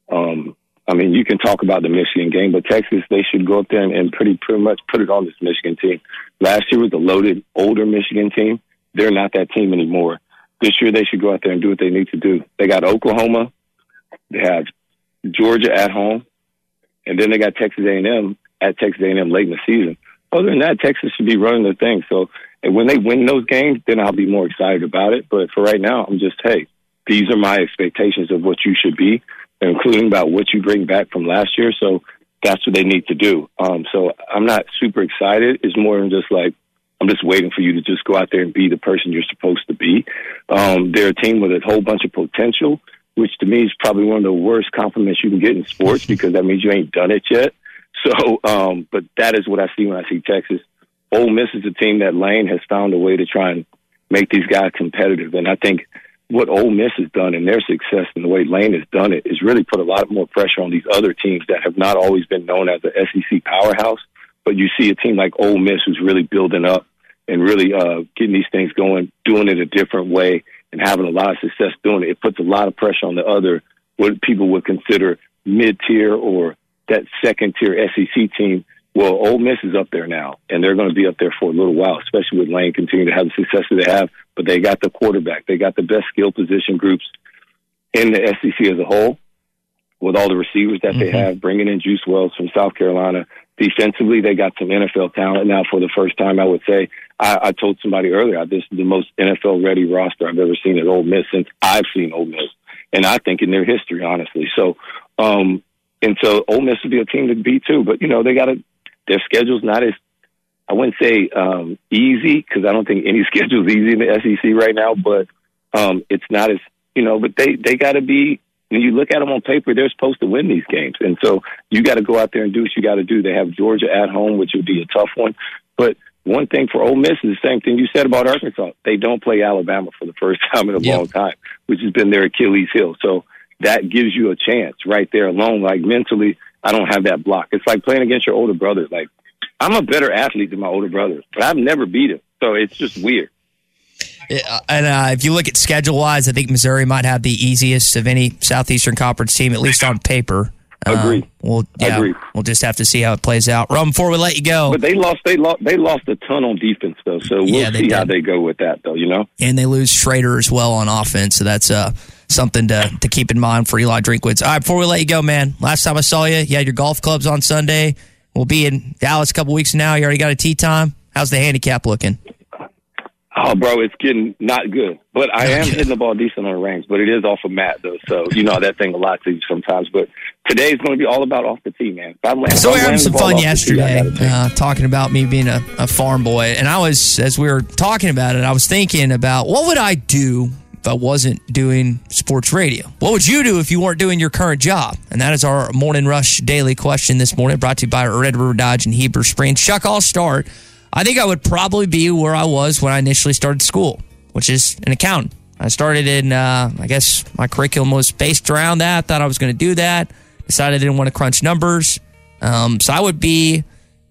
Speaker 14: You can talk about the Michigan game, but Texas, they should go up there and pretty much put it on this Michigan team. Last year was a loaded, older Michigan team. They're not that team anymore. This year they should go out there and do what they need to do. They got Oklahoma. They have Georgia at home. And then they got Texas A&M at Texas A&M late in the season. Other than that, Texas should be running their thing. So and when they win those games, then I'll be more excited about it. But for right now, I'm just, hey, these are my expectations of what you should be, including about what you bring back from last year. So that's what they need to do. So I'm not super excited. It's more than just like, I'm just waiting for you to just go out there and be the person you're supposed to be. They're a team with a whole bunch of potential, which to me is probably one of the worst compliments you can get in sports because that means you ain't done it yet. So, but that is what I see when I see Texas. Ole Miss is a team that Lane has found a way to try and make these guys competitive. And I think what Ole Miss has done and their success and the way Lane has done it is really put a lot more pressure on these other teams that have not always been known as the SEC powerhouse. But you see a team like Ole Miss who's really building up and really getting these things going, doing it a different way, and having a lot of success doing it. It puts a lot of pressure on the other, what people would consider mid-tier or that second-tier SEC team. Well, Ole Miss is up there now, and they're going to be up there for a little while, especially with Lane continuing to have the success that they have. But they got the quarterback. They got the best skill position groups in the SEC as a whole, with all the receivers that they have, bringing in Juice Wells from South Carolina. Defensively, they got some NFL talent now for the first time, I would say. I told somebody earlier, this is the most NFL-ready roster I've ever seen at Ole Miss since I've seen Ole Miss, and I think in their history, honestly. So, and so Ole Miss would be a team to beat too. But, they got their schedule's not as, I wouldn't say easy, because I don't think any schedule is easy in the SEC right now, but it's not as, but they got to be, when you look at them on paper, they're supposed to win these games. And so you got to go out there and do what you got to do. They have Georgia at home, which would be a tough one. But one thing for Ole Miss is the same thing you said about Arkansas. They don't play Alabama for the first time in a long time, which has been their Achilles heel. So that gives you a chance right there alone. Like, mentally, I don't have that block. It's like playing against your older brother. Like, I'm a better athlete than my older brothers, but I've never beat him. So it's just weird.
Speaker 10: And if you look at schedule-wise, I think Missouri might have the easiest of any Southeastern Conference team, at least on paper.
Speaker 14: Agreed.
Speaker 10: Agreed. We'll just have to see how it plays out. Ron, before we let you go,
Speaker 14: but they lost a ton on defense, though. So we'll see how they go with that, though.
Speaker 10: And they lose Schrader as well on offense, so that's something to keep in mind for Eli Drinkwitz. All right, before we let you go, man, last time I saw you, you had your golf clubs on Sunday. We'll be in Dallas a couple weeks from now. You already got a tee time. How's the handicap looking?
Speaker 14: Oh, bro, it's getting not good. But I am hitting the ball decent on the range, but it is off of mat, though. So, that thing a lot to you sometimes. But today is going to be all about off the tee, man.
Speaker 10: So we were having some fun yesterday talking about me being a farm boy. And as we were talking about it, I was thinking about what would I do if I wasn't doing sports radio? What would you do if you weren't doing your current job? And that is our Morning Rush daily question this morning, brought to you by Red River Dodge in Heber Springs. Chuck, I'll start. I think I would probably be where I was when I initially started school, which is an accountant. I started in, I guess my curriculum was based around that. I thought I was going to do that. Decided I didn't want to crunch numbers. So I would be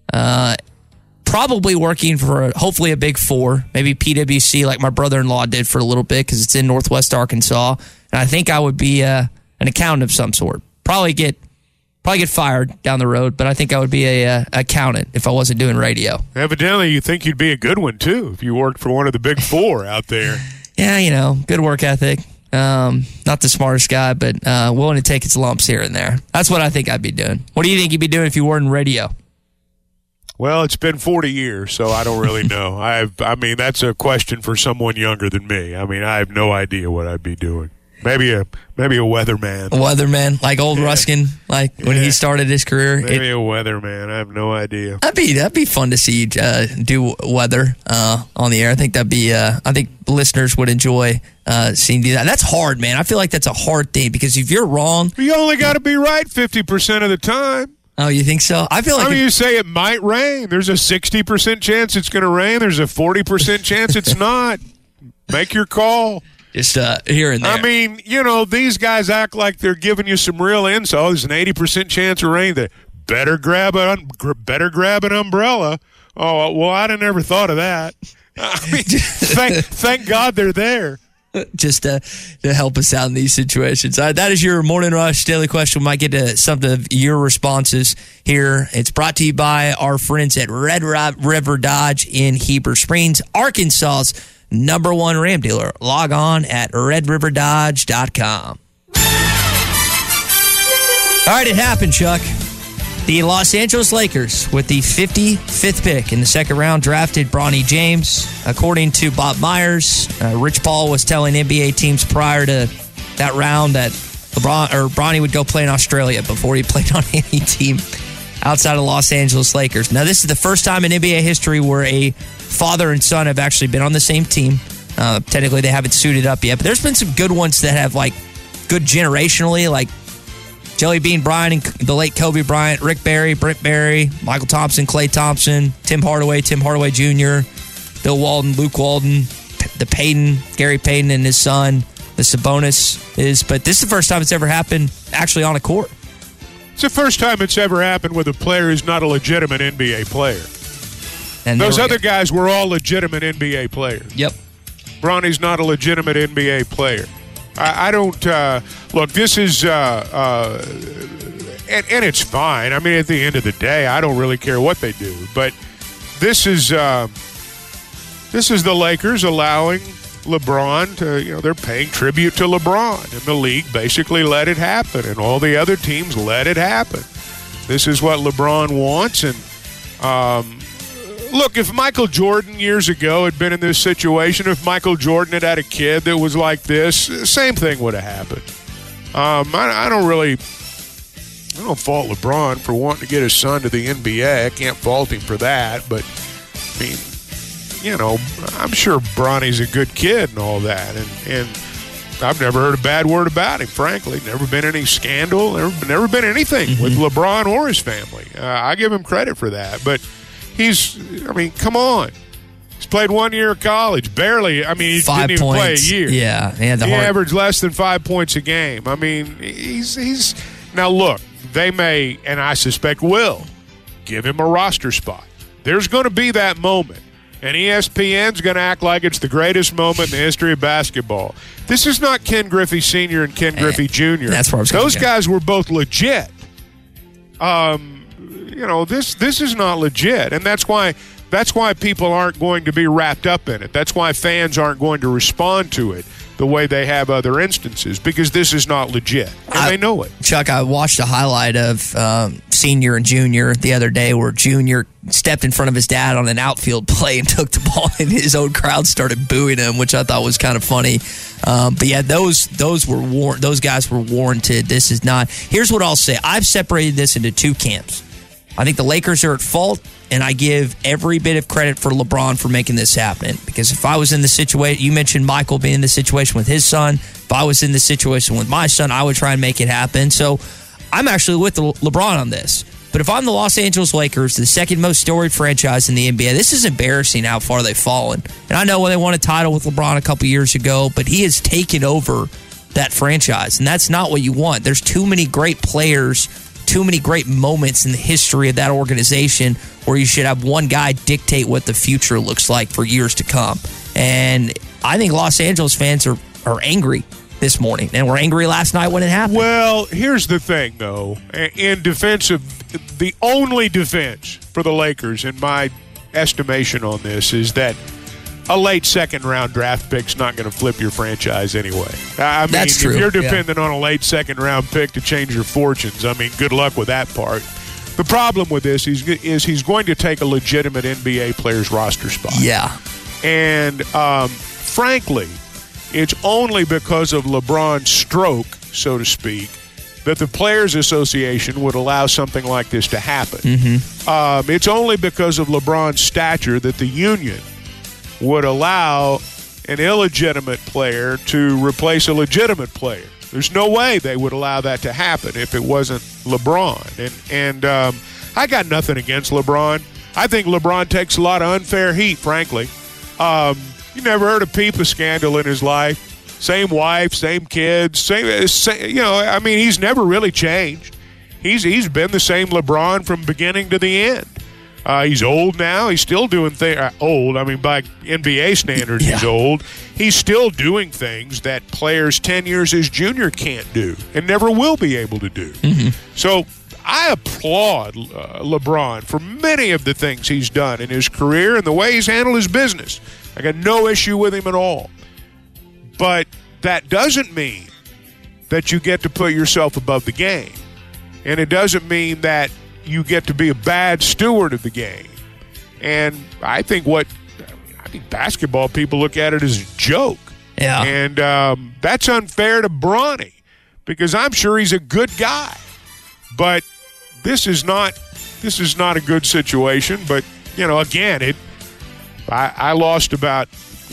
Speaker 10: probably working for hopefully a Big Four, maybe PwC like my brother-in-law did for a little bit because it's in Northwest Arkansas. And I think I would be an accountant of some sort. Probably get fired down the road, but I think I would be a accountant if I wasn't doing radio.
Speaker 9: Evidently, you think you'd be a good one, too, if you worked for one of the Big Four out there.
Speaker 10: Yeah, good work ethic. Not the smartest guy, but willing to take its lumps here and there. That's what I think I'd be doing. What do you think you'd be doing if you weren't in radio?
Speaker 9: Well, it's been 40 years, so I don't really know. I mean, that's a question for someone younger than me. I mean, I have no idea what I'd be doing. Maybe a weatherman. A
Speaker 10: weatherman, like old Ruskin, when he started his career.
Speaker 9: Maybe a weatherman. I have no idea.
Speaker 10: That'd be fun to see you do weather on the air. I think that'd be. I think listeners would enjoy seeing you do that. And that's hard, man. I feel like that's a hard thing because if you're wrong,
Speaker 9: you only got to be right 50% of the time.
Speaker 10: Oh, you think so? I feel like
Speaker 9: you say it might rain. There's a 60% chance it's going to rain. There's a 40% chance it's not. Make your call.
Speaker 10: Just here and there.
Speaker 9: I mean, these guys act like they're giving you some real info. There's an 80% chance of rain. They better grab an umbrella. Oh, well, I'd have never thought of that. I mean, thank God they're there.
Speaker 10: Just to help us out in these situations. That is your Morning Rush daily question. We might get to some of your responses here. It's brought to you by our friends at Red River Dodge in Heber Springs, Arkansas's #1 Ram dealer. Log on at redriverdodge.com. All right, it happened, Chuck. The Los Angeles Lakers, with the 55th pick in the second round, drafted Bronny James. According to Bob Myers, Rich Paul was telling NBA teams prior to that round that Bronny would go play in Australia before he played on any team outside of Los Angeles Lakers. Now, this is the first time in NBA history where a father and son have actually been on the same team. Technically, they haven't suited up yet, but there's been some good ones that have, good generationally, like Jelly Bean Bryant and the late Kobe Bryant, Rick Barry, Brent Barry, Michael Thompson, Klay Thompson, Tim Hardaway Jr., Bill Walton, Luke Walton, the Payton, Gary Payton and his son, the Sabonis but this is the first time it's ever happened actually on a court.
Speaker 9: It's the first time it's ever happened with a player who's not a legitimate NBA player.
Speaker 10: And
Speaker 9: those other guys were all legitimate NBA players.
Speaker 10: Yep.
Speaker 9: Bronny's not a legitimate NBA player. I don't look. This is and it's fine. I mean, at the end of the day, I don't really care what they do. But this is the Lakers allowing LeBron to, they're paying tribute to LeBron, and the league basically let it happen, and all the other teams let it happen. This is what LeBron wants, and look, if Michael Jordan years ago had been in this situation, if Michael Jordan had a kid that was like this, same thing would have happened. I don't fault LeBron for wanting to get his son to the NBA. I can't fault him for that, but I mean, I'm sure Bronny's a good kid and all that, and I've never heard a bad word about him, frankly. Never been any scandal, never been anything with LeBron or his family. I give him credit for that, but come on. He's played 1 year of college, barely. I mean, he didn't even play a year.
Speaker 10: Yeah,
Speaker 9: he averaged less than 5 points a game. I mean, he's now look, they may, and I suspect will, give him a roster spot. There's going to be that moment. And ESPN's going to act like it's the greatest moment in the history of basketball. This is not Ken Griffey Sr. and Ken Griffey Jr.
Speaker 10: That's where I was
Speaker 9: Those guys were both legit. This is not legit, and that's why people aren't going to be wrapped up in it. That's why fans aren't going to respond to it the way they have other instances, because this is not legit, and they know it.
Speaker 10: Chuck, I watched a highlight of Senior and Junior the other day where Junior stepped in front of his dad on an outfield play and took the ball, and his own crowd started booing him, which I thought was kind of funny. But yeah, those guys were warranted. This is not. Here's what I'll say. I've separated this into two camps. I think the Lakers are at fault, and I give every bit of credit for LeBron for making this happen. Because if I was in the situation, you mentioned Michael being in the situation with his son. If I was in the situation with my son, I would try and make it happen. So I'm actually with LeBron on this. But if I'm the Los Angeles Lakers, the second most storied franchise in the NBA, this is embarrassing how far they've fallen. And I know when they won a title with LeBron a couple years ago, but he has taken over that franchise, and that's not what you want. There's too many great players, too many great moments in the history of that organization where you should have one guy dictate what the future looks like for years to come. And I think Los Angeles fans are angry this morning, and were angry last night when it happened.
Speaker 9: Well, here's the thing, though. In defense of the only defense for the Lakers, in my estimation on this, is that a late second-round draft pick's not going to flip your franchise anyway. I mean,
Speaker 10: that's true.
Speaker 9: If you're dependent on a late second-round pick to change your fortunes, I mean, good luck with that part. The problem with this is he's going to take a legitimate NBA player's roster spot.
Speaker 10: Yeah.
Speaker 9: And frankly, it's only because of LeBron's stroke, so to speak, that the Players Association would allow something like this to happen. It's only because of LeBron's stature that the union would allow an illegitimate player to replace a legitimate player. There's no way they would allow that to happen if it wasn't LeBron. And I got nothing against LeBron. I think LeBron takes a lot of unfair heat, frankly. You never heard a peep of scandal in his life. Same wife, same kids, I mean, he's never really changed. He's been the same LeBron from beginning to the end. He's old now. He's still doing things. Old, I mean, by NBA standards, he's old. He's still doing things that players 10 years his junior can't do and never will be able to do. So I applaud LeBron for many of the things he's done in his career and the way he's handled his business. I got no issue with him at all. But that doesn't mean that you get to put yourself above the game. And it doesn't mean that you get to be a bad steward of the game. And I think basketball people look at it as a joke.
Speaker 10: Yeah.
Speaker 9: And that's unfair to Bronny, because I'm sure he's a good guy. But this is not a good situation. But, again, I lost about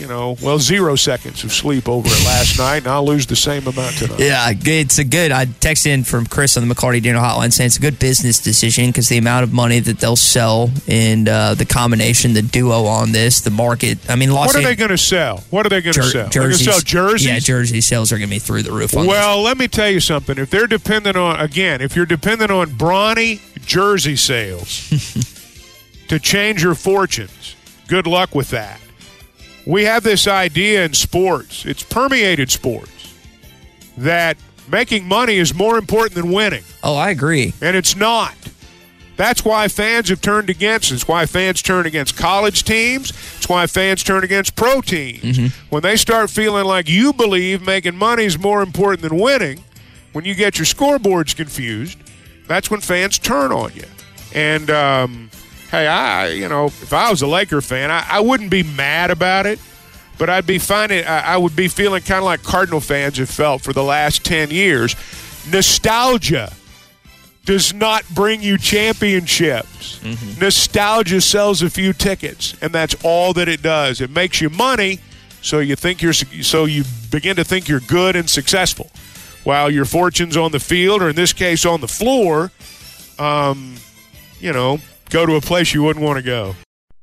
Speaker 9: 0 seconds of sleep over it last night, and I'll lose the same amount tonight.
Speaker 10: Yeah, it's a good. I texted in from Chris on the McCarty Daniel hotline saying it's a good business decision because the amount of money that they'll sell and the combination, the duo on this, the market. I mean,
Speaker 9: what are they going to sell? What are they going to sell? They're going to sell jerseys?
Speaker 10: Yeah, jersey sales are going to be through the roof on
Speaker 9: Well, let me tell you something. If you're dependent on Bronny jersey sales to change your fortunes. Good luck with that. We have this idea in sports, it's permeated sports, that making money is more important than winning.
Speaker 10: Oh, I agree.
Speaker 9: And it's not. That's why fans have turned against it. It's why fans turn against college teams. It's why fans turn against pro teams. When they start feeling like you believe making money is more important than winning, when you get your scoreboards confused, that's when fans turn on you. And, hey, if I was a Laker fan, I wouldn't be mad about it, but I would be feeling kind of like Cardinal fans have felt for the last 10 years. Nostalgia does not bring you championships. Nostalgia sells a few tickets, and that's all that it does. It makes you money, so you begin to think you're good and successful. While your fortune's on the field, or in this case on the floor, go to a place you wouldn't want to go.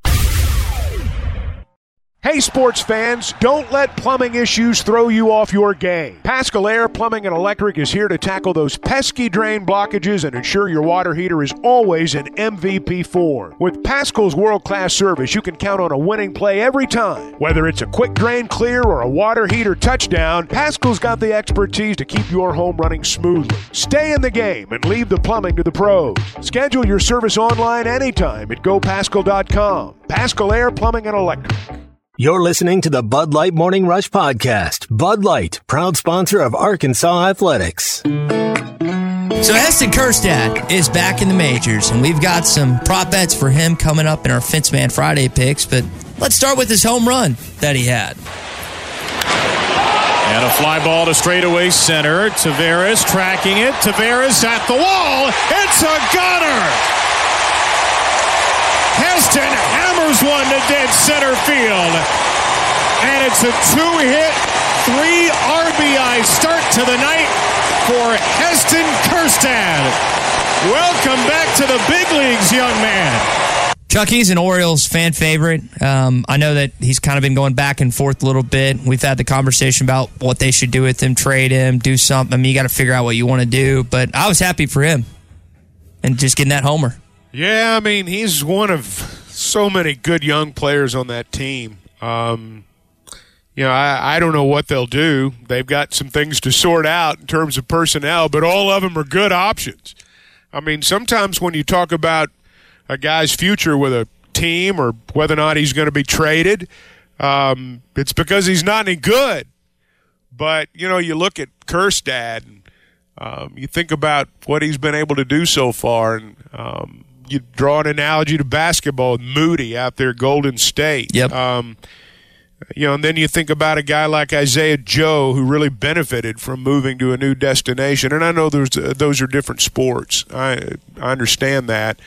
Speaker 4: Hey, sports fans, don't let plumbing issues throw you off your game. Paschal Air Plumbing and Electric is here to tackle those pesky drain blockages and ensure your water heater is always in MVP form. With Paschal's world-class service, you can count on a winning play every time. Whether it's a quick drain clear or a water heater touchdown, Paschal's got the expertise to keep your home running smoothly. Stay in the game and leave the plumbing to the pros. Schedule your service online anytime at gopaschal.com. Paschal Air Plumbing and Electric.
Speaker 3: You're listening to the Bud Light Morning Rush Podcast. Bud Light, proud sponsor of Arkansas Athletics.
Speaker 10: So Heston Kjerstad is back in the majors, and we've got some prop bets for him coming up in our Fence Man Friday picks. But let's start with his home run that he had.
Speaker 15: And a fly ball to straightaway center. Taveras tracking it. Taveras at the wall. It's a gunner. Heston hammers one to dead center field. And it's a 2-hit, 3 RBI start to the night for Heston Kjerstad. Welcome back to the big leagues, young man.
Speaker 10: Chuck, he's an Orioles fan favorite. I know that he's kind of been going back and forth a little bit. We've had the conversation about what they should do with him, trade him, do something. I mean, you got to figure out what you want to do. But I was happy for him and just getting that homer.
Speaker 9: Yeah, I mean, he's one of so many good young players on that team. I don't know what they'll do. They've got some things to sort out in terms of personnel, but all of them are good options. I mean, sometimes when you talk about a guy's future with a team or whether or not he's going to be traded, it's because he's not any good. But, you look at Kjerstad and you think about what he's been able to do so far, and you draw an analogy to basketball, Moody out there at Golden State.
Speaker 10: Yep.
Speaker 9: And then you think about a guy like Isaiah Joe, who really benefited from moving to a new destination. And I know those are different sports. I understand that.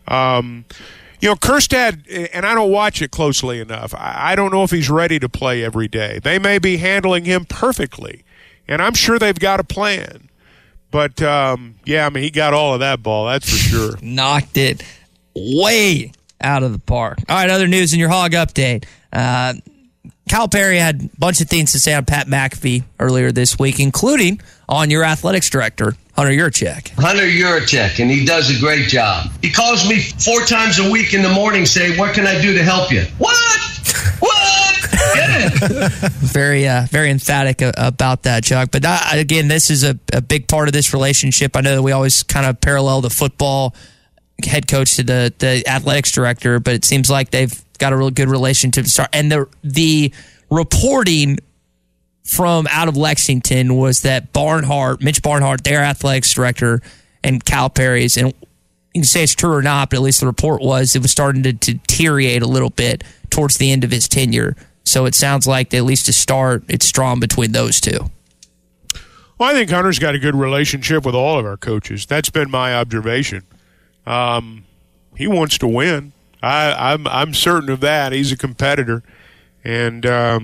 Speaker 9: Kjerstad, and I don't watch it closely enough, I don't know if he's ready to play every day. They may be handling him perfectly, and I'm sure they've got a plan. But, he got all of that ball, that's for sure.
Speaker 10: Knocked it way out of the park. All right, other news in your Hog Update. Calipari had a bunch of things to say on Pat McAfee earlier this week, including on your athletics director, Hunter Yurachek.
Speaker 16: Hunter Yurachek, and he does a great job. He calls me 4 times a week in the morning saying, "What can I do to help you?" What? Get it?
Speaker 10: Very emphatic about that, Chuck. But again, this is a big part of this relationship. I know that we always kind of parallel the football head coach to the athletics director, but it seems like they've got a real good relationship to start. And the reporting from out of Lexington was that Mitch Barnhart, their athletics director, and Calipari's, and you can say it's true or not, but at least the report was it was starting to deteriorate a little bit towards the end of his tenure. So it sounds like, at least to start, it's strong between those two.
Speaker 9: Well, I think Hunter's got a good relationship with all of our coaches. That's been my observation. He wants to win. I'm certain of that. He's a competitor. And,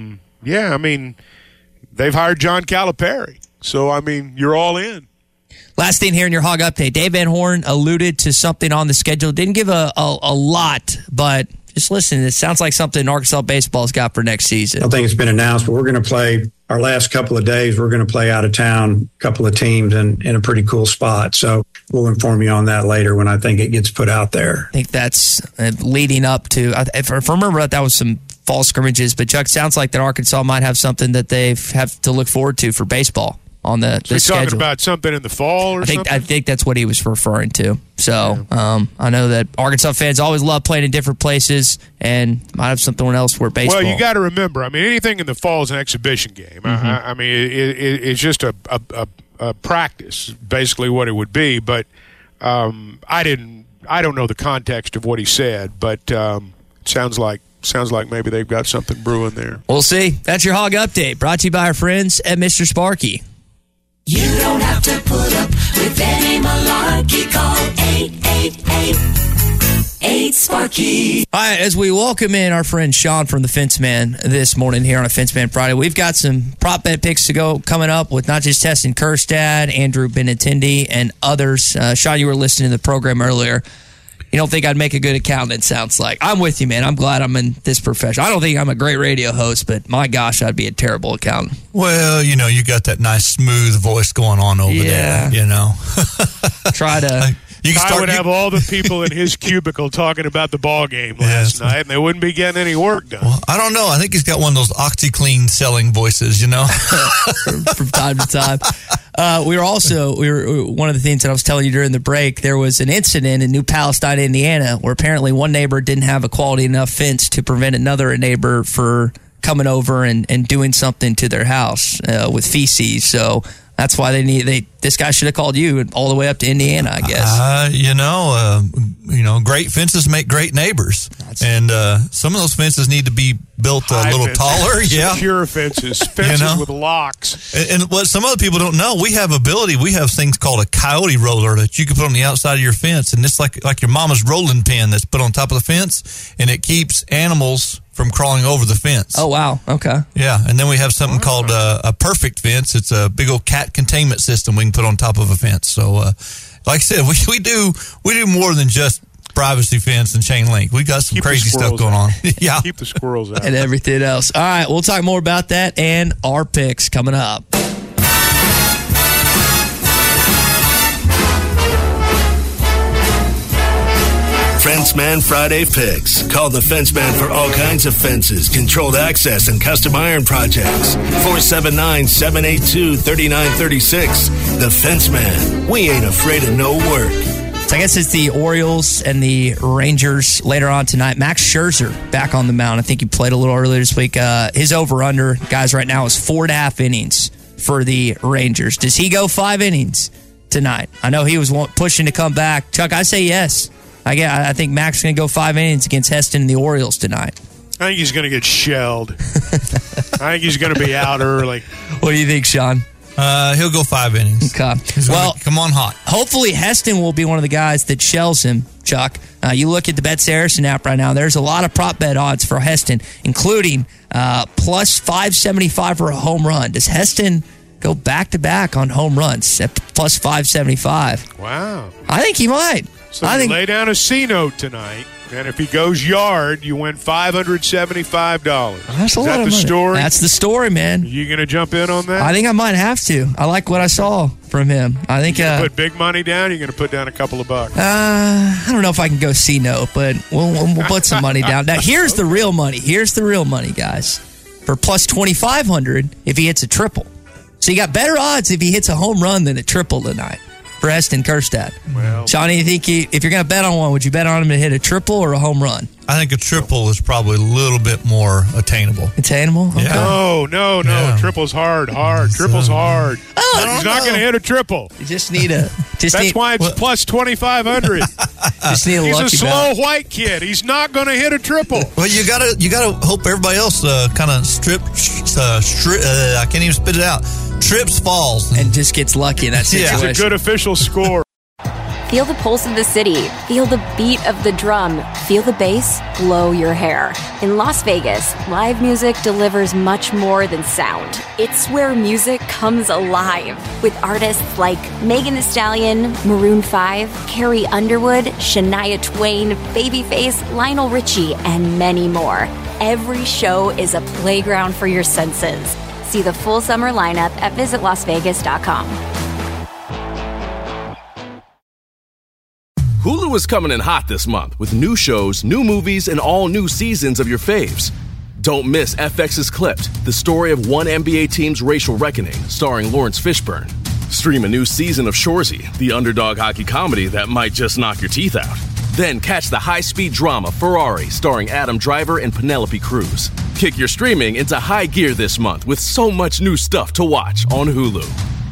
Speaker 9: they've hired John Calipari. So, you're all in.
Speaker 10: Last thing here in your Hog Update. Dave Van Horn alluded to something on the schedule. Didn't give a lot, but just listen. It sounds like something Arkansas baseball's got for next season.
Speaker 17: I think it's been announced, but we're going to play our last couple of days, we're going to play out of town, a couple of teams in a pretty cool spot. So we'll inform you on that later when I think it gets put out there.
Speaker 10: I think that's leading up to, if I remember, that was some fall scrimmages, but Chuck, sounds like that Arkansas might have something that they have to look forward to for baseball on the
Speaker 9: so
Speaker 10: schedule.
Speaker 9: Talking about something in the fall or something?
Speaker 10: I think that's what he was referring to. So I know that Arkansas fans always love playing in different places and might have something else where baseball.
Speaker 9: Well, you got to remember, I mean, anything in the fall is an exhibition game.
Speaker 10: Mm-hmm.
Speaker 9: I mean, it's just a practice, basically what it would be. But I don't know the context of what he said, but sounds like maybe they've got something brewing there.
Speaker 10: We'll see. That's your Hog Update, brought to you by our friends at Mr. Sparky.
Speaker 18: You don't have to put up with any malarkey. Call 888-8-SPARKY.
Speaker 10: All right, as we welcome in our friend Sean from the Fenceman this morning here on a Fenceman Friday, we've got some prop bet picks to go coming up with not just Heston Kjerstad, Andrew Benintendi, and others. Sean, you were listening to the program earlier. You don't think I'd make a good accountant, it sounds like. I'm with you, man. I'm glad I'm in this profession. I don't think I'm a great radio host, but my gosh, I'd be a terrible accountant.
Speaker 19: Well, you got that nice smooth voice going on over there,
Speaker 10: Try to...
Speaker 9: I would have all the people in his cubicle talking about the ball game last night, and they wouldn't be getting any work done.
Speaker 19: Well, I don't know. I think he's got one of those OxyClean selling voices,
Speaker 10: from time to time. We were one of the things that I was telling you during the break, there was an incident in New Palestine, Indiana, where apparently one neighbor didn't have a quality enough fence to prevent another neighbor for coming over and doing something to their house with feces. So that's why this guy should have called you all the way up to Indiana, I guess.
Speaker 19: Great fences make great neighbors. And some of those fences need to be built a little taller.
Speaker 9: Secure fences with locks.
Speaker 19: And what some other people don't know, we have things called a coyote roller that you can put on the outside of your fence. And it's like your mama's rolling pin that's put on top of the fence. And it keeps animals from crawling over the fence.
Speaker 10: Oh, wow. Okay.
Speaker 19: Yeah. And then we have something called a perfect fence. It's a big old cat containment system we can put on top of a fence. So, like I said, we do more than just privacy fence and chain link. We got some crazy stuff going on. Yeah.
Speaker 9: Keep the squirrels out.
Speaker 10: And everything else. All right. We'll talk more about that and our picks coming up.
Speaker 20: Fenceman Friday Picks. Call the Fenceman for all kinds of fences, controlled access, and custom iron projects. 479-782-3936. The Fenceman. We ain't afraid of no work.
Speaker 10: So I guess it's the Orioles and the Rangers later on tonight. Max Scherzer back on the mound. I think he played a little earlier this week. His over-under, guys, right now is 4.5 innings for the Rangers. Does he go 5 innings tonight? I know he was pushing to come back. Chuck, I say yes. I think Max is going to go 5 innings against Heston and the Orioles tonight.
Speaker 9: I think he's going to get shelled. I think he's going to be out early.
Speaker 10: What do you think, Sean?
Speaker 19: He'll go 5 innings.
Speaker 10: Okay.
Speaker 19: Come on hot.
Speaker 10: Hopefully Heston will be one of the guys that shells him, Chuck. You look at the Bet Saracen app right now, there's a lot of prop bet odds for Heston, including plus 575 for a home run. Does Heston go back-to-back on home runs at plus 575?
Speaker 9: Wow.
Speaker 10: I think he might.
Speaker 9: So you lay down a C note tonight, and if he goes yard, you win $575.
Speaker 10: That's a lot of money.
Speaker 9: Story?
Speaker 10: That's the story, man.
Speaker 9: Are you going to jump in on that?
Speaker 10: I think I might have to. I like what I saw from him. I think
Speaker 9: you put big money down. You're going to put down a couple of bucks.
Speaker 10: I don't know if I can go C note, but we'll put some money down. Now here's the real money. Here's the real money, guys. For plus 2,500 if he hits a triple. So you got better odds if he hits a home run than a triple tonight. For Heston Kjerstad.
Speaker 9: Well,
Speaker 10: Johnny, you think if you're going to bet on one, would you bet on him to hit a triple or a home run?
Speaker 19: I think a triple is probably a little bit more attainable.
Speaker 10: Attainable? Okay.
Speaker 9: No. Yeah. Triple's hard. Triple's hard. He's not going to hit a triple.
Speaker 10: You just need a...
Speaker 9: That's why it's plus 2500.
Speaker 10: Just need a
Speaker 9: He's
Speaker 10: lucky
Speaker 9: a slow white kid. He's not going to hit a triple.
Speaker 19: Well, you gotta hope everybody else kind of I can't even spit it out. Trips, falls,
Speaker 10: and just gets lucky in that situation.
Speaker 9: It's a good official score.
Speaker 2: Feel the pulse of the city. Feel the beat of the drum. Feel the bass blow your hair. In Las Vegas, live music delivers much more than sound. It's where music comes alive with artists like Megan Thee Stallion, Maroon 5, Carrie Underwood, Shania Twain, Babyface, Lionel Richie, and many more. Every show is a playground for your senses. See the full summer lineup at visitlasvegas.com.
Speaker 1: Hulu is coming in hot this month with new shows, new movies, and all new seasons of your faves. Don't miss FX's Clipped, the story of one NBA team's racial reckoning, starring Lawrence Fishburne. Stream a new season of Shoresy, the underdog hockey comedy that might just knock your teeth out. Then catch the high-speed drama Ferrari, starring Adam Driver and Penelope Cruz. Kick your streaming into high gear this month with so much new stuff to watch on Hulu.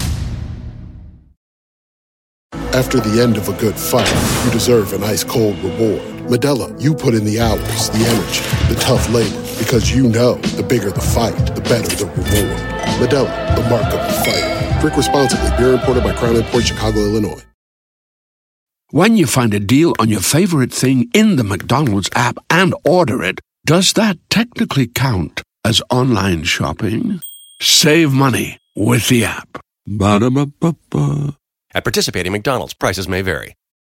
Speaker 21: After the end of a good fight, you deserve an ice-cold reward. Modelo, you put in the hours, the energy, the tough labor, because you know the bigger the fight, the better the reward. Modelo, the mark of the fighter. Drink responsibly. Beer imported by Crown Imports, Chicago, Illinois.
Speaker 8: When you find a deal on your favorite thing in the McDonald's app and order it, does that technically count as online shopping? Save money with the app. Ba-da-ba-ba-ba.
Speaker 11: At participating McDonald's, prices may vary.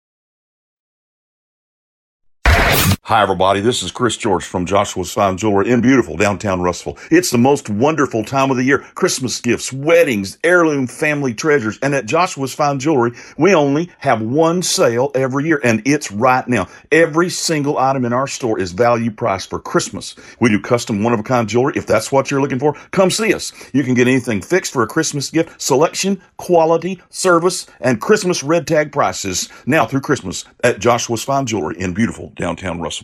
Speaker 22: Hi, everybody. This is Chris George from Joshua's Fine Jewelry in beautiful downtown Russellville. It's the most wonderful time of the year. Christmas gifts, weddings, heirloom family treasures. And at Joshua's Fine Jewelry, we only have one sale every year, and it's right now. Every single item in our store is value priced for Christmas. We do custom one-of-a-kind jewelry. If that's what you're looking for, come see us. You can get anything fixed for a Christmas gift. Selection, quality, service, and Christmas red tag prices now through Christmas at Joshua's Fine Jewelry in beautiful downtown Russellville.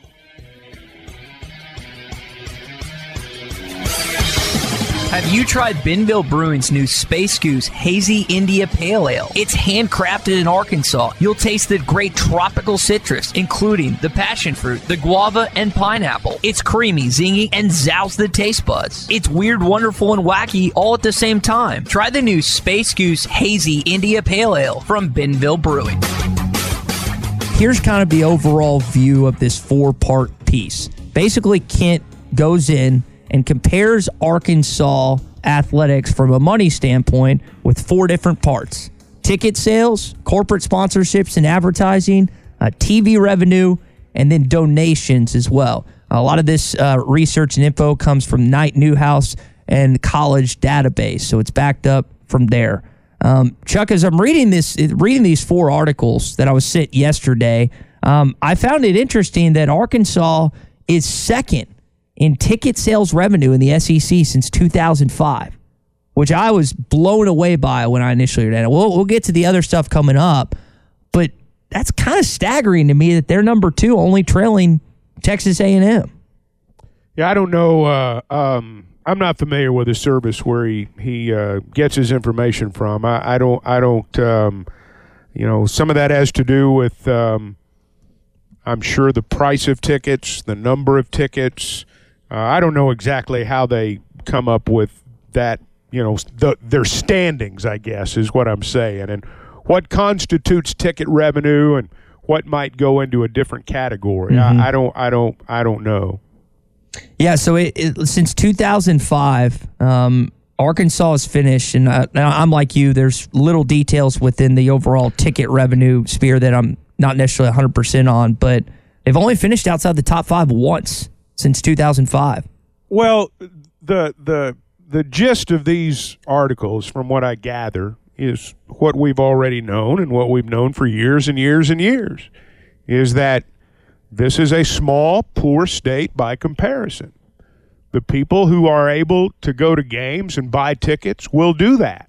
Speaker 23: Have you tried Benville Brewing's new Space Goose Hazy India Pale Ale? It's handcrafted in Arkansas. You'll taste the great tropical citrus, including the passion fruit, the guava, and pineapple. It's creamy, zingy, and zounds the taste buds. It's weird, wonderful, and wacky all at the same time. Try the new Space Goose Hazy India Pale Ale from Benville Brewing.
Speaker 10: Here's kind of the overall view of this 4-part piece. Basically, Kent goes in and compares Arkansas athletics from a money standpoint with 4 different parts: ticket sales, corporate sponsorships and advertising, TV revenue, and then donations as well. A lot of this research and info comes from Knight Newhouse and College Database, so it's backed up from there. Chuck, as I'm reading these 4 articles that I was sent yesterday, I found it interesting that Arkansas is second in ticket sales revenue in the SEC since 2005, which I was blown away by when I initially read it. We'll get to the other stuff coming up, but that's kind of staggering to me that they're number 2, only trailing Texas A&M.
Speaker 9: Yeah, I don't know. I'm not familiar with a service where he gets his information from. I don't. Some of that has to do with, I'm sure, the price of tickets, the number of tickets. I don't know exactly how they come up with that. Their standings, I guess, is what I'm saying, and what constitutes ticket revenue and what might go into a different category. Mm-hmm. I don't know.
Speaker 10: Yeah, so since 2005, Arkansas has finished, and I'm like you, there's little details within the overall ticket revenue sphere that I'm not necessarily 100% on, but they've only finished outside the top 5 once since 2005.
Speaker 9: Well, the gist of these articles, from what I gather, is what we've already known and what we've known for years and years and years, is that this is a small, poor state by comparison. The people who are able to go to games and buy tickets will do that.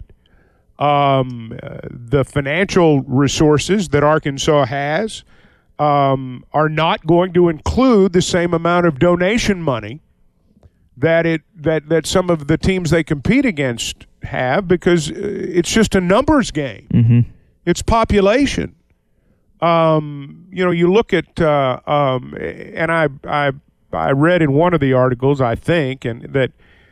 Speaker 9: The financial resources that Arkansas has are not going to include the same amount of donation money that some of the teams they compete against have, because it's just a numbers game.
Speaker 10: Mm-hmm.
Speaker 9: It's population. You look at, and I read in one of the articles, I think, and that,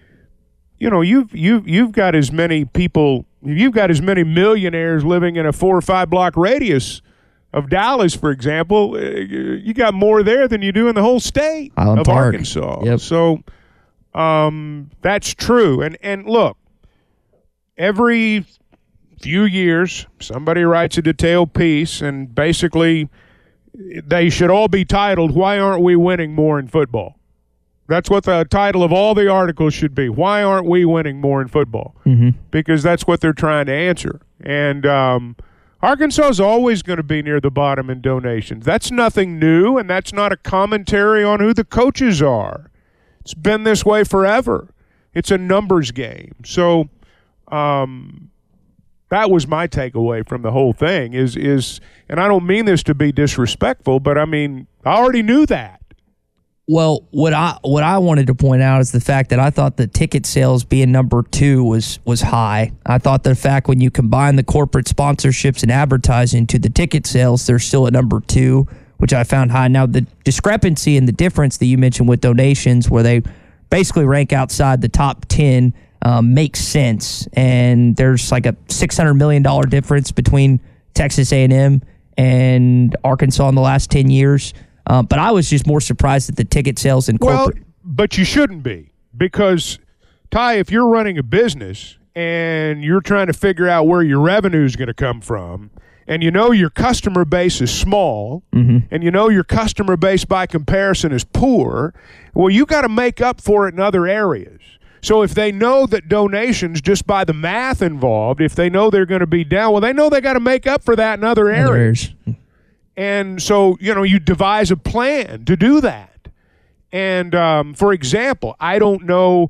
Speaker 9: you've got as many people, you've got as many millionaires living in a 4 or 5 block radius of Dallas, for example. You got more there than you do in the whole state of Arkansas.
Speaker 10: Yep.
Speaker 9: So, that's true. And look, every few years, somebody writes a detailed piece, and basically they should all be titled, "Why Aren't We Winning More in Football?"
Speaker 4: That's what the title of all the articles should be. Why aren't we winning more in football? Because that's what they're trying to answer. And Arkansas is always going to be near the bottom in donations. That's nothing new, and that's not a commentary on who the coaches are. It's been this way forever. It's a numbers game. So that was my takeaway from the whole thing is, and I don't mean this to be disrespectful, but I mean, I already knew that.
Speaker 10: Well, what I wanted to point out is the fact that I thought the ticket sales being number 2 was high. I thought the fact when you combine the corporate sponsorships and advertising to the ticket sales, they're still at number 2, which I found high. Now, the discrepancy and the difference that you mentioned with donations, where they basically rank outside the top 10, makes sense. And there's like a $600 million difference between Texas A&M and Arkansas in the last 10 years. But I was just more surprised at the ticket sales and corporate.
Speaker 4: Well, but you shouldn't be, because, Ty, if you're running a business and you're trying to figure out where your revenue is going to come from, and you know your customer base is small, and you know your customer base by comparison is poor, well, you got to make up for it in other areas. So if they know that donations, just by the math involved, if they know they're going to be down, well, they know they got to make up for that in other areas. And so, you devise a plan to do that. And for example, I don't know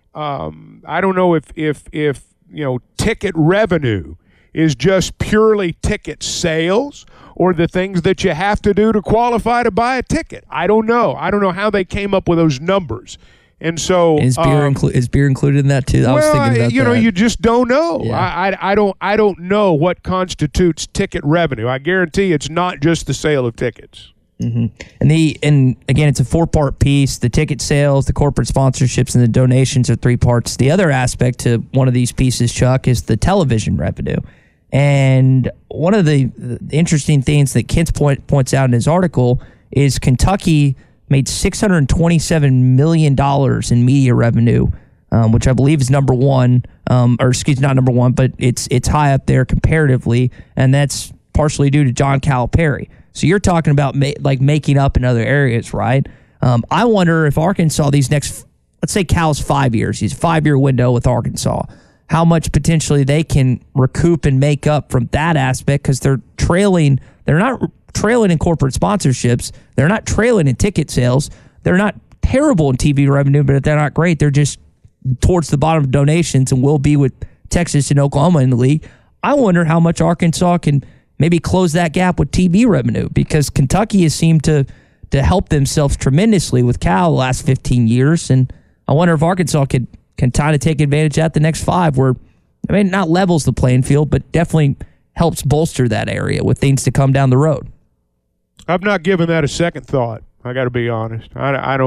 Speaker 4: if ticket revenue is just purely ticket sales or the things that you have to do to qualify to buy a ticket. I don't know. I don't know how they came up with those numbers. And so
Speaker 10: is beer included in that too? I was thinking about that.
Speaker 4: You just don't know.
Speaker 10: Yeah.
Speaker 4: I don't know what constitutes ticket revenue. I guarantee it's not just the sale of tickets.
Speaker 10: And again, it's a 4-part piece. The ticket sales, the corporate sponsorships, and the donations are 3 parts. The other aspect to one of these pieces, Chuck, is the television revenue. And one of the interesting things that Kent points out in his article is Kentucky made $627 million in media revenue, which I believe is number 1, not number 1, but it's high up there comparatively, and that's partially due to John Calipari. So you're talking about making up in other areas, right? I wonder if Arkansas, these next, let's say Cal's 5 years, he's a 5-year window with Arkansas, how much potentially they can recoup and make up from that aspect, because they're not trailing in corporate sponsorships. They're not trailing in ticket sales. They're not terrible in TV revenue, but they're not great. They're just towards the bottom of donations and will be with Texas and Oklahoma in the league. I wonder how much Arkansas can maybe close that gap with TV revenue, because Kentucky has seemed to help themselves tremendously with Cal the last 15 years. And I wonder if Arkansas can kind of take advantage at the next 5 where, not levels the playing field, but definitely helps bolster that area with things to come down the road.
Speaker 4: I've not given that a second thought. I got to be honest. I've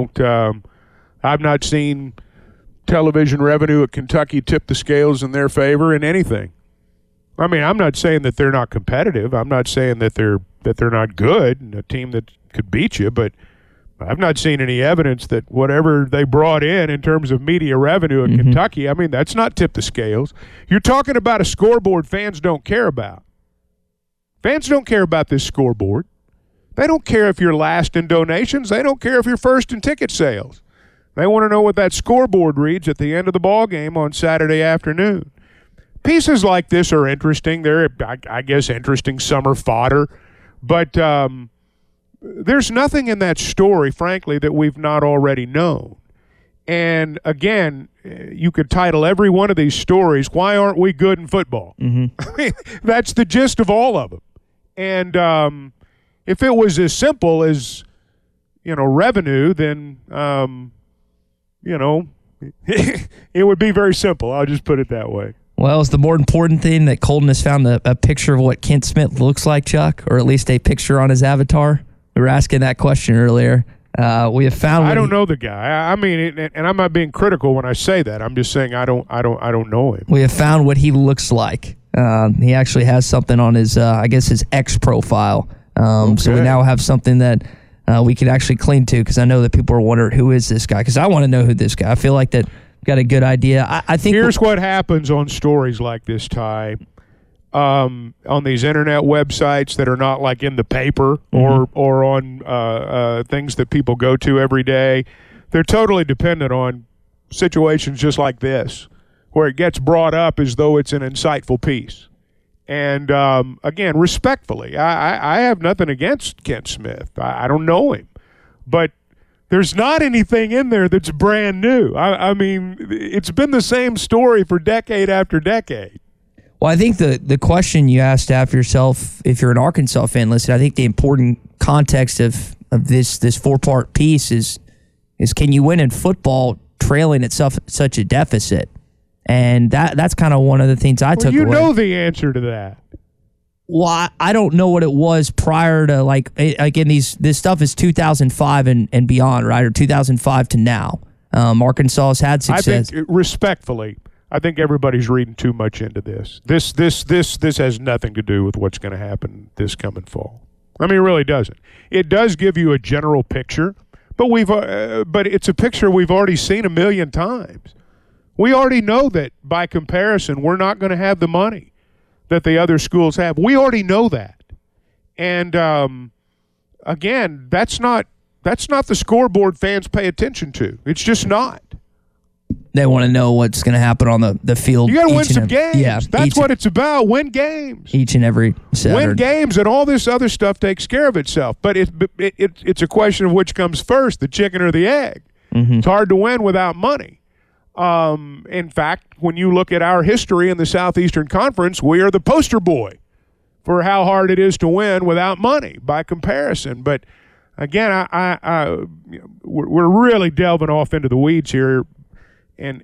Speaker 4: not seen television revenue at Kentucky tip the scales in their favor in anything. I'm not saying that they're not competitive. I'm not saying that they're not good and a team that could beat you, but I've not seen any evidence that whatever they brought in terms of media revenue at Kentucky, that's not tipped the scales. You're talking about a scoreboard fans don't care about. Fans don't care about this scoreboard. They don't care if you're last in donations. They don't care if you're first in ticket sales. They want to know what that scoreboard reads at the end of the ball game on Saturday afternoon. Pieces like this are interesting. They're, I guess, interesting summer fodder. But there's nothing in that story, frankly, that we've not already known. And, again, you could title every one of these stories, Why Aren't We Good in Football? That's the gist of all of them. And if it was as simple as, revenue, then, it would be very simple. I'll just put it that way.
Speaker 10: Well, is the more important thing that Colton has found a picture of what Kent Smith looks like, Chuck, or at least a picture on his avatar? We were asking that question earlier. We have found.
Speaker 4: I don't know the guy. And I'm not being critical when I say that. I'm just saying I don't know him.
Speaker 10: We have found what he looks like. He actually has something on his, his X profile. So we now have something that we can actually cling to, because I know that people are wondering, who is this guy? Because I want to know who this guy. I feel like that got a good idea. I think
Speaker 4: here's what happens on stories like this, Ty. On these internet websites that are not like in the paper or on things that people go to every day. they're totally dependent on situations just like this, where it gets brought up as though it's an insightful piece. And, again, respectfully, I have nothing against Kent Smith. I don't know him. But there's not anything in there that's brand new. I mean, it's been the same story for decade after decade.
Speaker 10: Well, I think the question you asked after yourself, if you're an Arkansas fan, listen, I think the important context of this four-part piece is can you win in football trailing at such a deficit? And that's kind of one of the things I took away.
Speaker 4: You know the answer to that.
Speaker 10: Well, I don't know what it was prior to, like again, this stuff is 2005 and beyond, right? Or 2005 to now. Arkansas has had success.
Speaker 4: I think, respectfully, I think everybody's reading too much into this. This has nothing to do with what's going to happen this coming fall. I mean, it really doesn't. It does give you a general picture, but it's a picture we've already seen a million times. We already know that by comparison, we're not going to have the money that the other schools have. We already know that. And again, that's not the scoreboard fans pay attention to. It's just not.
Speaker 10: They want to know what's going to happen on the field.
Speaker 4: You got to win some games. Yeah, that's what it's about. Win games.
Speaker 10: Each and every Saturday.
Speaker 4: Win games, and all this other stuff takes care of itself. But it's a question of which comes first, the chicken or the egg. Mm-hmm. It's hard to win without money. In fact, when you look at our history in the Southeastern Conference, we are the poster boy for how hard it is to win without money by comparison. But again, we're really delving off into the weeds here. And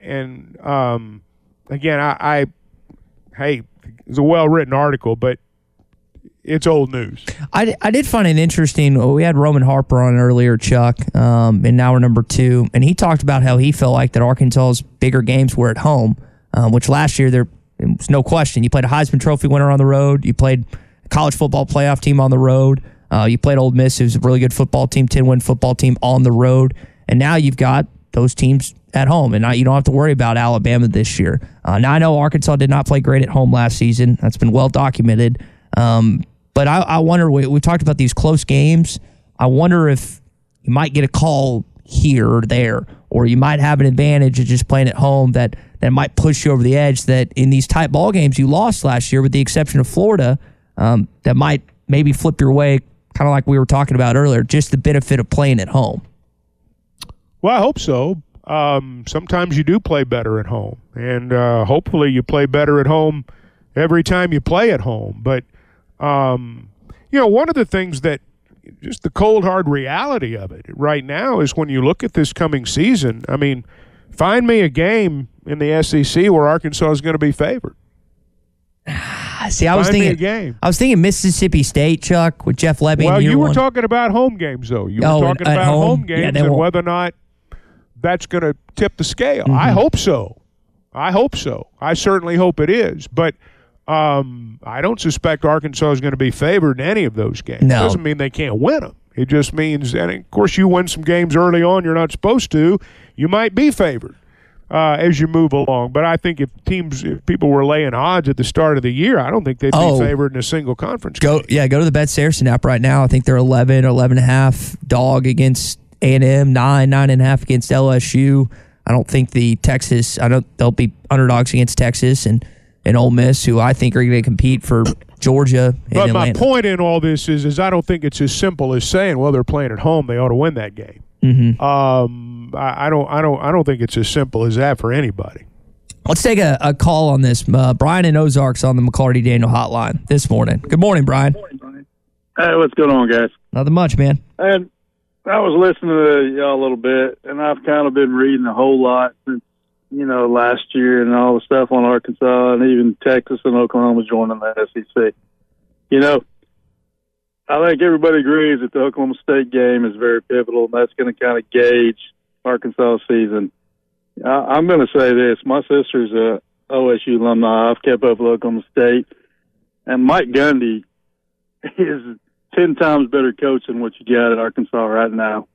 Speaker 4: again, hey, it's a well-written article, but it's old news.
Speaker 10: I did find it interesting. We had Roman Harper on earlier, Chuck, in hour number 2, and he talked about how he felt like that Arkansas's bigger games were at home, which last year there was no question. You played a Heisman Trophy winner on the road. You played a college football playoff team on the road. You played Ole Miss, who's a really good football team, 10-win football team on the road. And now you've got those teams at home, and now you don't have to worry about Alabama this year. Now I know Arkansas did not play great at home last season. That's been well documented. But I wonder, we talked about these close games. I wonder if you might get a call here or there, or you might have an advantage of just playing at home that might push you over the edge, that in these tight ball games you lost last year, with the exception of Florida, that might maybe flip your way, kind of like we were talking about earlier, just the benefit of playing at home.
Speaker 4: Well, I hope so. Sometimes you do play better at home, and hopefully you play better at home every time you play at home. But one of the things that just the cold, hard reality of it right now is when you look at this coming season, I mean, find me a game in the SEC where Arkansas is going to be favored.
Speaker 10: See, I was thinking Mississippi State, Chuck, with Jeff Lebby.
Speaker 4: Well, you were talking about home games, though. You were talking about home games and whether or not that's going to tip the scale. Mm-hmm. I hope so. I certainly hope it is. But I don't suspect Arkansas is going to be favored in any of those games.
Speaker 10: No.
Speaker 4: It doesn't mean they can't win them. It just means, and of course you win some games early on you're not supposed to, you might be favored as you move along. But I think if people were laying odds at the start of the year, I don't think they'd be favored in a single conference game.
Speaker 10: Go to the Bet Saracen app right now. I think they're 11 or 11.5 dog against A&M, 9.5 against LSU. I don't think they'll be underdogs against Texas and Ole Miss, who I think are going to compete for Georgia and
Speaker 4: But
Speaker 10: Atlanta.
Speaker 4: My point in all this is I don't think it's as simple as saying, well, they're playing at home, they ought to win that game.
Speaker 10: Mm-hmm.
Speaker 4: I don't think it's as simple as that for anybody.
Speaker 10: Let's take a call on this. Brian in Ozarks on the McCarty Daniel hotline this morning. Good morning, Brian.
Speaker 5: Hey, what's going on, guys?
Speaker 10: Nothing much, man.
Speaker 5: And I was listening to y'all a little bit, and I've kind of been reading a whole lot since, last year and all the stuff on Arkansas and even Texas and Oklahoma joining the SEC. I think everybody agrees that the Oklahoma State game is very pivotal, and that's going to kind of gauge Arkansas' season. I'm going to say this. My sister's a OSU alumni. I've kept up with Oklahoma State. And Mike Gundy is 10 times better coach than what you got at Arkansas right now.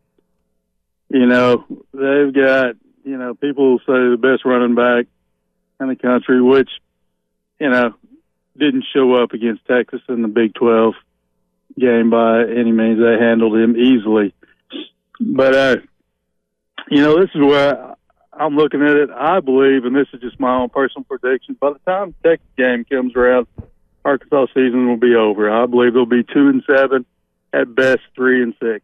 Speaker 5: They've got, people say the best running back in the country, which, didn't show up against Texas in the Big 12 game by any means. They handled him easily. But This is where I'm looking at it. I believe, and this is just my own personal prediction, by the time the Texas game comes around, Arkansas season will be over. I believe they'll be 2-7, at best 3-6.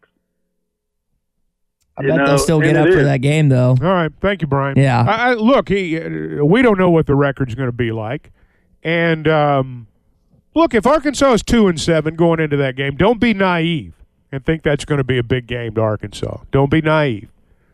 Speaker 10: I bet they'll still get up for that game, though.
Speaker 4: All right. Thank you, Brian.
Speaker 10: Yeah.
Speaker 4: Look, we don't know what the record's going to be like. And, look, if Arkansas is 2-7 going into that game, don't be naive and think that's going to be a big game to Arkansas. Don't be naive.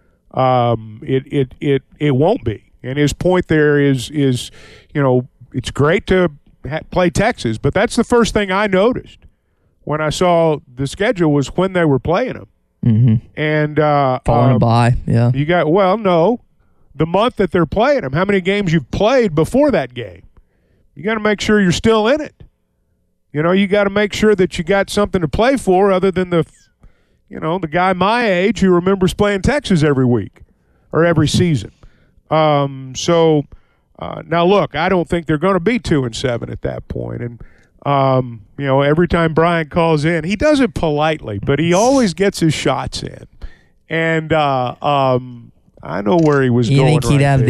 Speaker 4: It won't be. And his point there is it's great to play Texas, but that's the first thing I noticed when I saw the schedule was when they were playing them.
Speaker 10: Mm-hmm.
Speaker 4: And
Speaker 10: falling by, yeah.
Speaker 4: You got the month that they're playing them. How many games you've played before that game? You got to make sure you're still in it. You got to make sure that you got something to play for, other than the guy my age who remembers playing Texas every week or every season. Now look, I don't think they're going to be 2-7 at that point, and. Every time Brian calls in, he does it politely, but he always gets his shots in. And I know where he was going.
Speaker 10: You think he'd have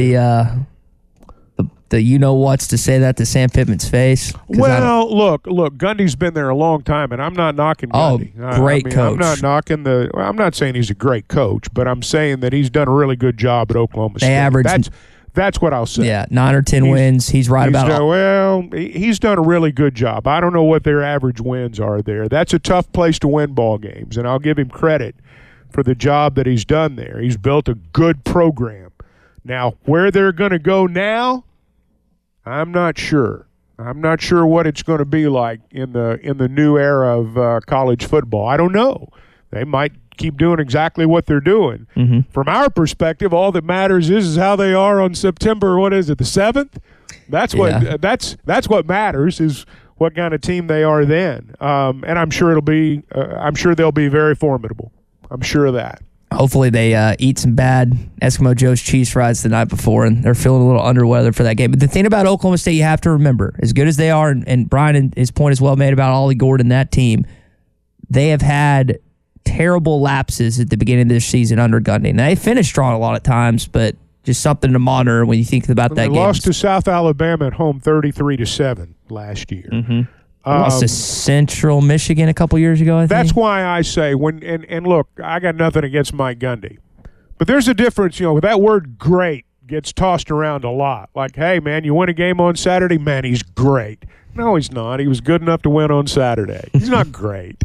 Speaker 10: the you-know-whats to say that to Sam Pittman's face?
Speaker 4: Well, look, Gundy's been there a long time, and I'm not knocking Gundy.
Speaker 10: Great coach.
Speaker 4: I'm not knocking I'm not saying he's a great coach, but I'm saying that he's done a really good job at Oklahoma State.
Speaker 10: They average...
Speaker 4: That's what I'll say.
Speaker 10: Yeah, 9 or 10 wins. He's right about it.
Speaker 4: He's done a really good job. I don't know what their average wins are there. That's a tough place to win ball games, and I'll give him credit for the job that he's done there. He's built a good program. Now, where they're going to go now, I'm not sure. I'm not sure what it's going to be like in the new era of college football. I don't know. They might keep doing exactly what they're doing.
Speaker 10: Mm-hmm.
Speaker 4: From our perspective, all that matters is how they are on September, the 7th? That's what that's what matters, is what kind of team they are then. And I'm sure they'll be very formidable. I'm sure of that.
Speaker 10: Hopefully they eat some bad Eskimo Joe's cheese fries the night before, and they're feeling a little under weather for that game. But the thing about Oklahoma State you have to remember, as good as they are, and Brian and his point is well made about Ollie Gordon, that team, they have had terrible lapses at the beginning of this season under Gundy. Now, they finished strong a lot of times, but just something to monitor when you think about that game.
Speaker 4: They lost to South Alabama at home 33-7 last year.
Speaker 10: Mm-hmm. Lost to Central Michigan a couple years ago, I think.
Speaker 4: That's why I say, and look, I got nothing against Mike Gundy, but there's a difference. That word great gets tossed around a lot. Like, hey, man, you win a game on Saturday? Man, he's great. No, he's not. He was good enough to win on Saturday. He's not great.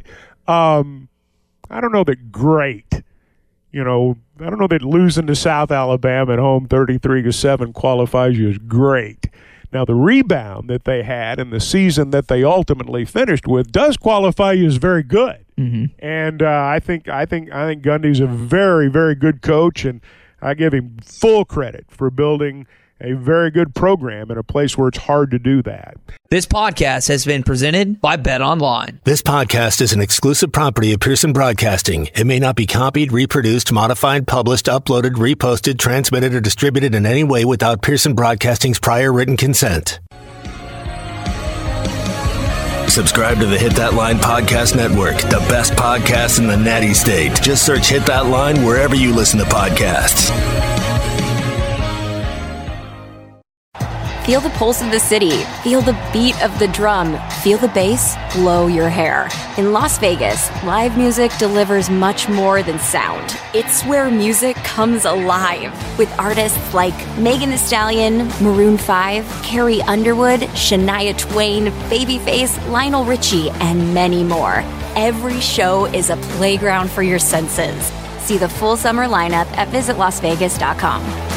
Speaker 4: I don't know that great, I don't know that losing to South Alabama at home 33-7 qualifies you as great. Now, the rebound that they had in the season that they ultimately finished with does qualify you as very good.
Speaker 10: Mm-hmm.
Speaker 4: And I think Gundy's a very, very good coach, and I give him full credit for building a very good program in a place where it's hard to do that.
Speaker 23: This podcast has been presented by BetOnline.
Speaker 3: This podcast is an exclusive property of Pearson Broadcasting. It may not be copied, reproduced, modified, published, uploaded, reposted, transmitted, or distributed in any way without Pearson Broadcasting's prior written consent. Subscribe to the Hit That Line Podcast Network, the best podcast in the Natty State. Just search Hit That Line wherever you listen to podcasts.
Speaker 2: Feel the pulse of the city. Feel the beat of the drum. Feel the bass blow your hair. In Las Vegas, live music delivers much more than sound. It's where music comes alive with artists like Megan Thee Stallion, Maroon 5, Carrie Underwood, Shania Twain, Babyface, Lionel Richie, and many more. Every show is a playground for your senses. See the full summer lineup at visitlasvegas.com.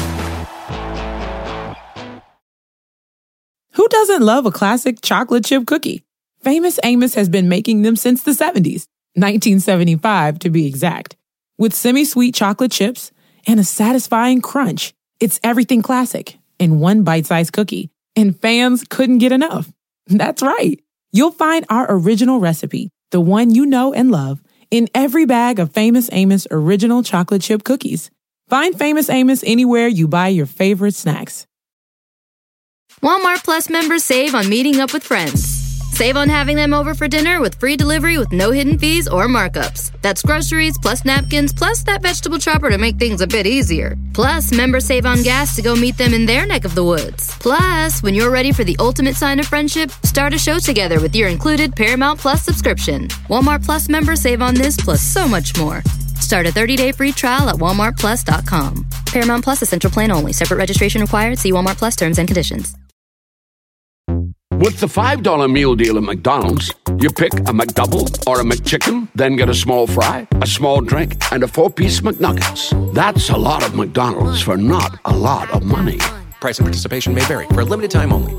Speaker 6: Who doesn't love a classic chocolate chip cookie? Famous Amos has been making them since the 70s, 1975 to be exact. With semi-sweet chocolate chips and a satisfying crunch, it's everything classic in one bite-sized cookie, and fans couldn't get enough. That's right. You'll find our original recipe, the one you know and love, in every bag of Famous Amos original chocolate chip cookies. Find Famous Amos anywhere you buy your favorite snacks.
Speaker 7: Walmart Plus members save on meeting up with friends. Save on having them over for dinner with free delivery with no hidden fees or markups. That's groceries, plus napkins, plus that vegetable chopper to make things a bit easier. Plus, members save on gas to go meet them in their neck of the woods. Plus, when you're ready for the ultimate sign of friendship, start a show together with your included Paramount Plus subscription. Walmart Plus members save on this plus so much more. Start a 30-day free trial at walmartplus.com. Paramount Plus Essential Plan only. Separate registration required. See Walmart Plus terms and conditions.
Speaker 8: With the $5 meal deal at McDonald's, you pick a McDouble or a McChicken, then get a small fry, a small drink, and a 4-piece McNuggets. That's a lot of McDonald's for not a lot of money.
Speaker 11: Price and participation may vary. For a limited time only.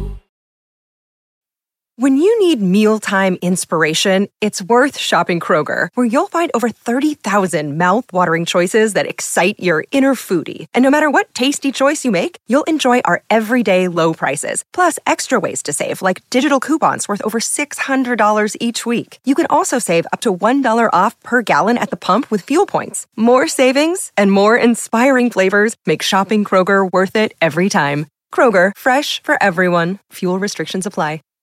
Speaker 12: When you need mealtime inspiration, it's worth shopping Kroger, where you'll find over 30,000 mouth-watering choices that excite your inner foodie. And no matter what tasty choice you make, you'll enjoy our everyday low prices, plus extra ways to save, like digital coupons worth over $600 each week. You can also save up to $1 off per gallon at the pump with fuel points. More savings and more inspiring flavors make shopping Kroger worth it every time. Kroger, fresh for everyone. Fuel restrictions apply.